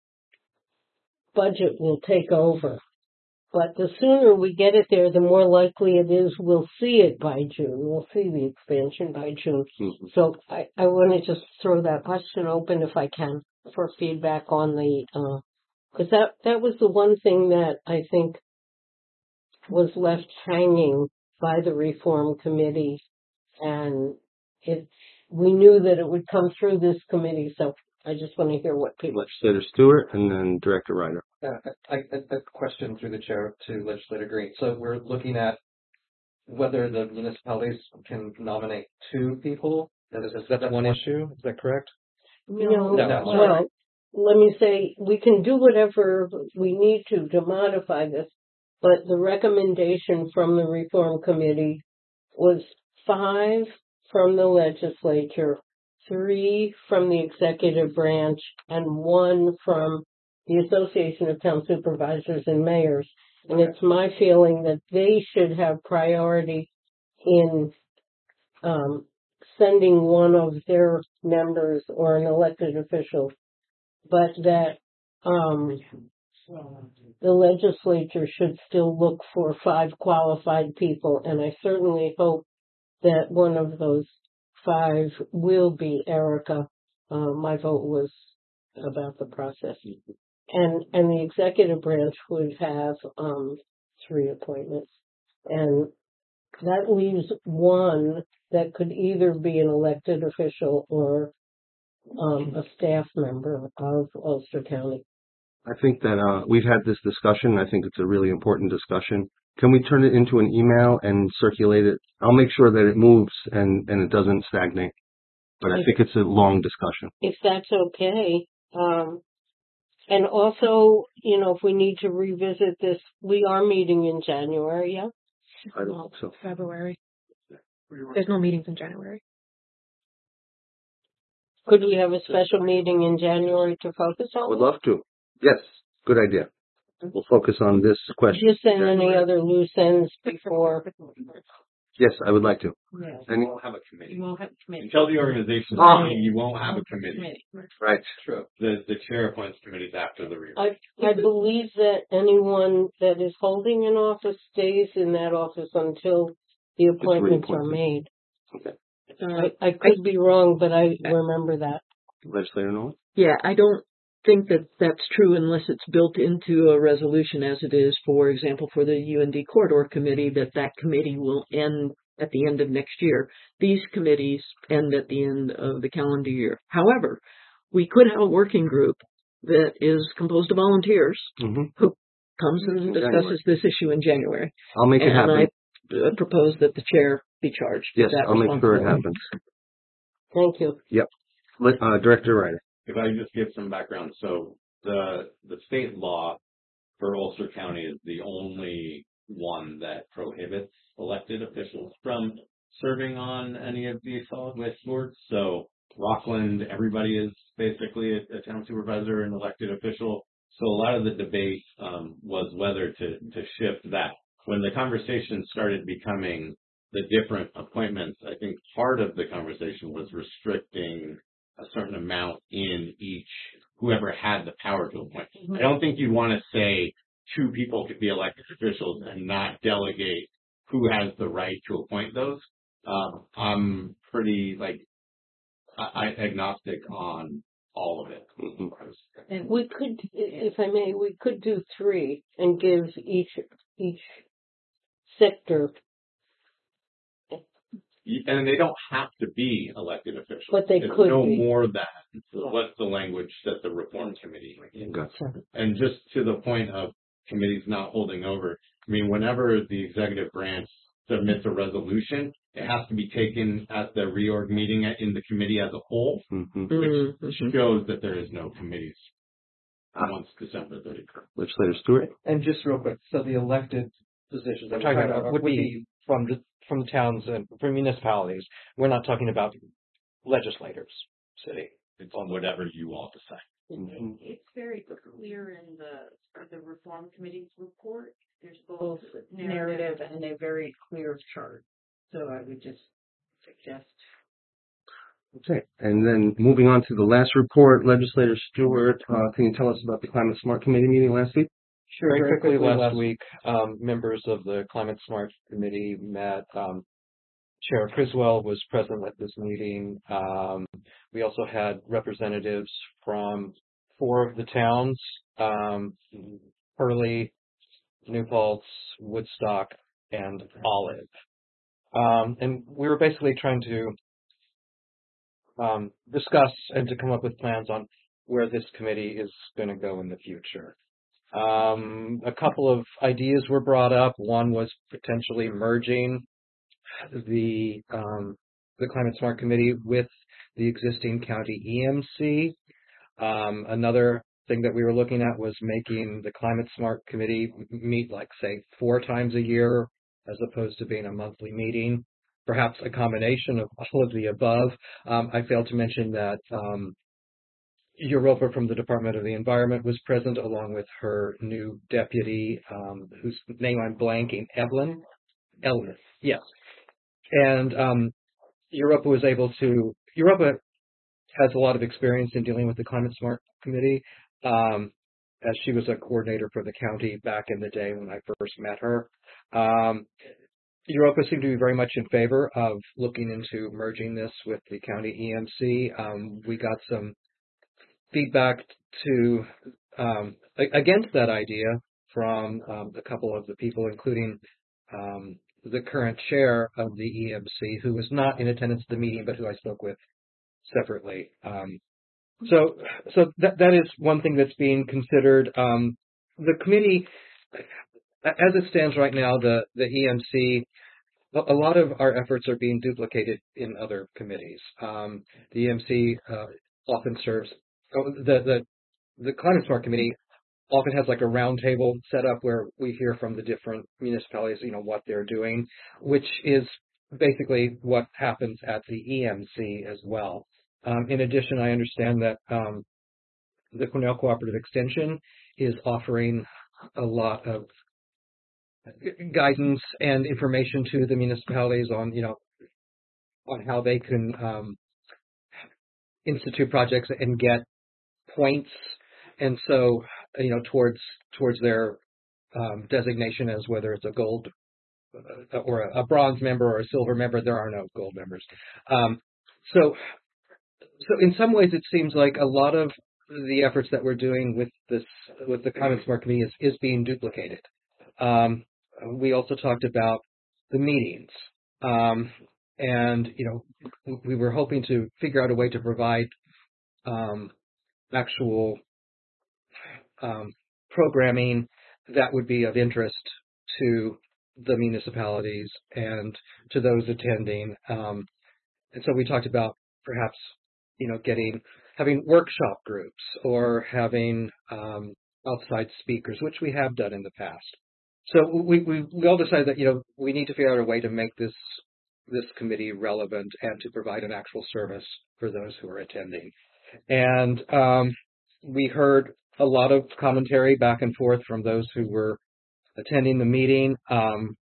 Speaker 2: budget will take over. But the sooner we get it there, the more likely it is we'll see it by June. We'll see the expansion by June.
Speaker 1: Mm-hmm.
Speaker 2: So I, I want to just throw that question open if I can for feedback on the, because that, that was the one thing that I think was left hanging by the reform committee, and it, we knew that it would come through this committee, so I just want to hear what people.
Speaker 1: Legislator Stewart and then Director Reiner.
Speaker 5: Uh, I, a, a question through the chair to Legislator Green. So we're looking at whether the municipalities can nominate two people. Is, is that one issue? Is that correct?
Speaker 2: No,
Speaker 5: No, no,
Speaker 2: well, let me say, we can do whatever we need to to modify this, but the recommendation from the reform committee was five from the legislature, three from the executive branch, and one from the Association of Town Supervisors and Mayors. And it's my feeling that they should have priority in um, sending one of their members or an elected official, but that um, the legislature should still look for five qualified people. And I certainly hope that one of those five will be Erica. Uh, my vote was about the process. And, and the executive branch would have, um, three appointments. And that leaves one that could either be an elected official or, um, a staff member of Ulster County.
Speaker 1: I think that, uh, we've had this discussion. I think it's a really important discussion. Can we turn it into an email and circulate it? I'll make sure that it moves and, and it doesn't stagnate. But I think it's a long discussion.
Speaker 2: If that's okay. Um, and also, you know, if we need to revisit this, we are meeting in January, yeah?
Speaker 1: I don't think so.
Speaker 3: February. There's no meetings in January.
Speaker 2: Could we have a special meeting in January to focus
Speaker 1: I
Speaker 2: on?
Speaker 1: would love to. Yes, good idea. We'll focus on this question.
Speaker 2: Just saying any other loose ends before.
Speaker 1: Yes, I would like to.
Speaker 4: Yeah.
Speaker 1: Any,
Speaker 6: You won't have a committee.
Speaker 4: You won't have committee.
Speaker 6: Until the organization is
Speaker 1: Oh.
Speaker 6: meeting, you won't have a committee.
Speaker 4: Committee.
Speaker 1: right.
Speaker 6: True. The, the chair appoints committees after the reorg.
Speaker 2: I, I believe that anyone that is holding an office stays in that office until the appointments are made.
Speaker 1: Okay.
Speaker 2: I, I could be wrong, but I remember that.
Speaker 1: Legislator Nolan?
Speaker 8: Yeah, I don't think that that's true unless it's built into a resolution as it is, for example, for the U N D Corridor Committee, that that committee will end at the end of next year. These committees end at the end of the calendar year. However, we could have a working group that is composed of volunteers
Speaker 1: Mm-hmm.
Speaker 8: who comes and discusses this issue in January.
Speaker 1: I'll make it
Speaker 8: And
Speaker 1: happen.
Speaker 8: I uh, propose that the chair be charged with
Speaker 1: Yes,
Speaker 8: that
Speaker 1: I'll make sure it
Speaker 8: responsibility.
Speaker 1: happens.
Speaker 2: Thank you.
Speaker 1: Let, uh, Director Ryder.
Speaker 6: If I just give some background, so the, the state law for Ulster County is the only one that prohibits elected officials from serving on any of the solid waste boards. So Rockland, everybody is basically a, a town supervisor and elected official. So a lot of the debate um, was whether to, to shift that. When the conversation started becoming the different appointments, I think part of the conversation was restricting a certain amount in each, whoever had the power to appoint. I don't think you'd want to say two people could be elected officials and not delegate who has the right to appoint those. Um, I'm pretty like I, I agnostic on all of it.
Speaker 1: Mm-hmm.
Speaker 2: And we could, if I may, we could do three and give each, each sector,
Speaker 6: And they don't have to be elected officials.
Speaker 2: but they
Speaker 6: It's
Speaker 2: could
Speaker 6: no
Speaker 2: be.
Speaker 6: more than so what's the language that the reform committee.
Speaker 1: Gotcha.
Speaker 6: And just to the point of committees not holding over, I mean, whenever the executive branch submits a resolution, it has to be taken at the reorg meeting in the committee as a whole,
Speaker 1: Mm-hmm.
Speaker 6: which
Speaker 8: Mm-hmm.
Speaker 6: shows that there is no committees once December thirty-first.
Speaker 1: Legislator Stewart?
Speaker 5: And just real quick, so the elected positions I'm talking about would be from the from the towns and from municipalities. We're not talking about legislators, city.
Speaker 6: It's on whatever you want to say.
Speaker 4: It's very clear in the, the reform committee's report. There's both
Speaker 2: Both
Speaker 4: narrative and a very clear chart. So I would just suggest.
Speaker 1: Okay. And then moving on to the last report, Legislator Stewart, uh, can you tell us about the Climate Smart Committee meeting last week?
Speaker 5: Sure. Very,
Speaker 7: Very
Speaker 5: quickly,
Speaker 7: quickly,
Speaker 5: last
Speaker 7: Les.
Speaker 5: week, um, members of the Climate Smart Committee met. Um, Chair Criswell was present at this meeting. Um, we also had representatives from four of the towns, um, Hurley, New Paltz, Woodstock, and Olive. Um, and we were basically trying to um, discuss and to come up with plans on where this committee is going to go in the future. Um, a couple of ideas were brought up. One was potentially merging the um, the Climate Smart Committee with the existing county E M C. Um, another thing that we were looking at was making the Climate Smart Committee meet, like, say, four times a year as opposed to being a monthly meeting. Perhaps a combination of all of the above. Um, I failed to mention that um, Europa from the Department of the Environment was present, along with her new deputy, um, whose name I'm blanking, Evelyn? Evelyn, yes. And um, Europa was able to, Europa has a lot of experience in dealing with the Climate Smart Committee, um, as she was a coordinator for the county back in the day when I first met her. Um, Europa seemed to be very much in favor of looking into merging this with the county E M C. Um, we got some feedback to um, against that idea from um, a couple of the people, including um, the current chair of the E M C, who was not in attendance at the meeting, but who I spoke with separately. Um, so, so that that is one thing that's being considered. Um, the committee, as it stands right now, the the E M C, a lot of our efforts are being duplicated in other committees. Um, the E M C uh, often serves oh, the the the Climate Smart Committee often has like a roundtable set up where we hear from the different municipalities, you know, what they're doing, which is basically what happens at the E M C as well. Um, in addition, I understand that um, the Cornell Cooperative Extension is offering a lot of guidance and information to the municipalities on, you know, on how they can um, institute projects and get points, and so, you know, towards towards their um, designation as whether it's a gold uh, or a, a bronze member or a silver member. There are no gold members. Um, so, so in some ways, it seems like a lot of the efforts that we're doing with this with the Climate Smart Committee is, is being duplicated. Um, we also talked about the meetings, um, and you know, we were hoping to figure out a way to provide um, actual um, programming that would be of interest to the municipalities and to those attending. Um, and so we talked about perhaps, you know, getting having workshop groups or having um, outside speakers, which we have done in the past. So we, we we all decided that, you know, we need to figure out a way to make this this committee relevant and to provide an actual service for those who are attending. And um, we heard a lot of commentary back and forth from those who were attending the meeting. Um,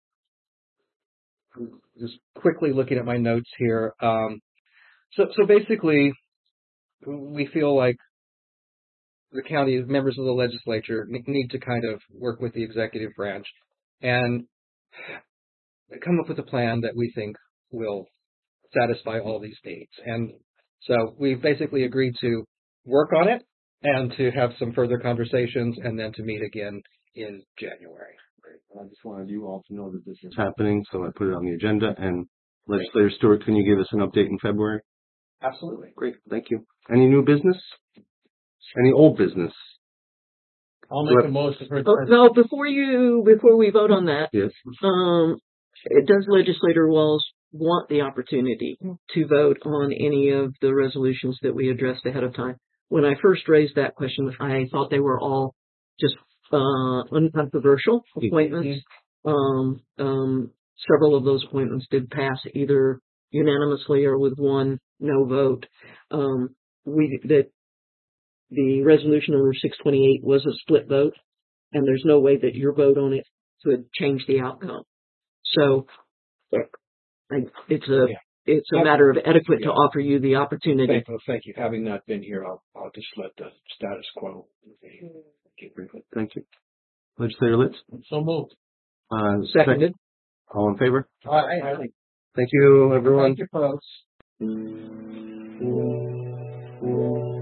Speaker 5: just quickly looking at my notes here. Um, so so basically, we feel like the county members of the legislature need to kind of work with the executive branch and come up with a plan that we think will satisfy all these needs. And so we've basically agreed to work on it and to have some further conversations and then to meet again in January.
Speaker 1: I just wanted you all to know that this is happening, so I put it on the agenda. And Legislator Stewart, can you give us an update in February?
Speaker 5: Absolutely.
Speaker 1: Great, thank you. Any new business? Any old business?
Speaker 7: I'll make a motion for.
Speaker 8: Oh, no, before you, before we vote on that,
Speaker 1: Yes.
Speaker 8: um, does Legislator Walls want the opportunity to vote on any of the resolutions that we addressed ahead of time? When I first raised that question, I thought they were all just uh, uncontroversial appointments. Um, um, several of those appointments did pass either unanimously or with one no vote. Um, we that the resolution number six twenty-eight was a split vote, and there's no way that your vote on it could change the outcome. So I, it's a
Speaker 7: Yeah.
Speaker 8: it's a matter of etiquette to offer you the opportunity.
Speaker 7: Thank you, thank you. Having not been here, I'll, I'll just let the status quo.
Speaker 1: Thank you. Legislator Litz?
Speaker 7: So moved.
Speaker 1: Uh,
Speaker 8: Seconded.
Speaker 1: All in favor?
Speaker 7: Aye.
Speaker 1: Thank you, everyone.
Speaker 7: Thank you, folks.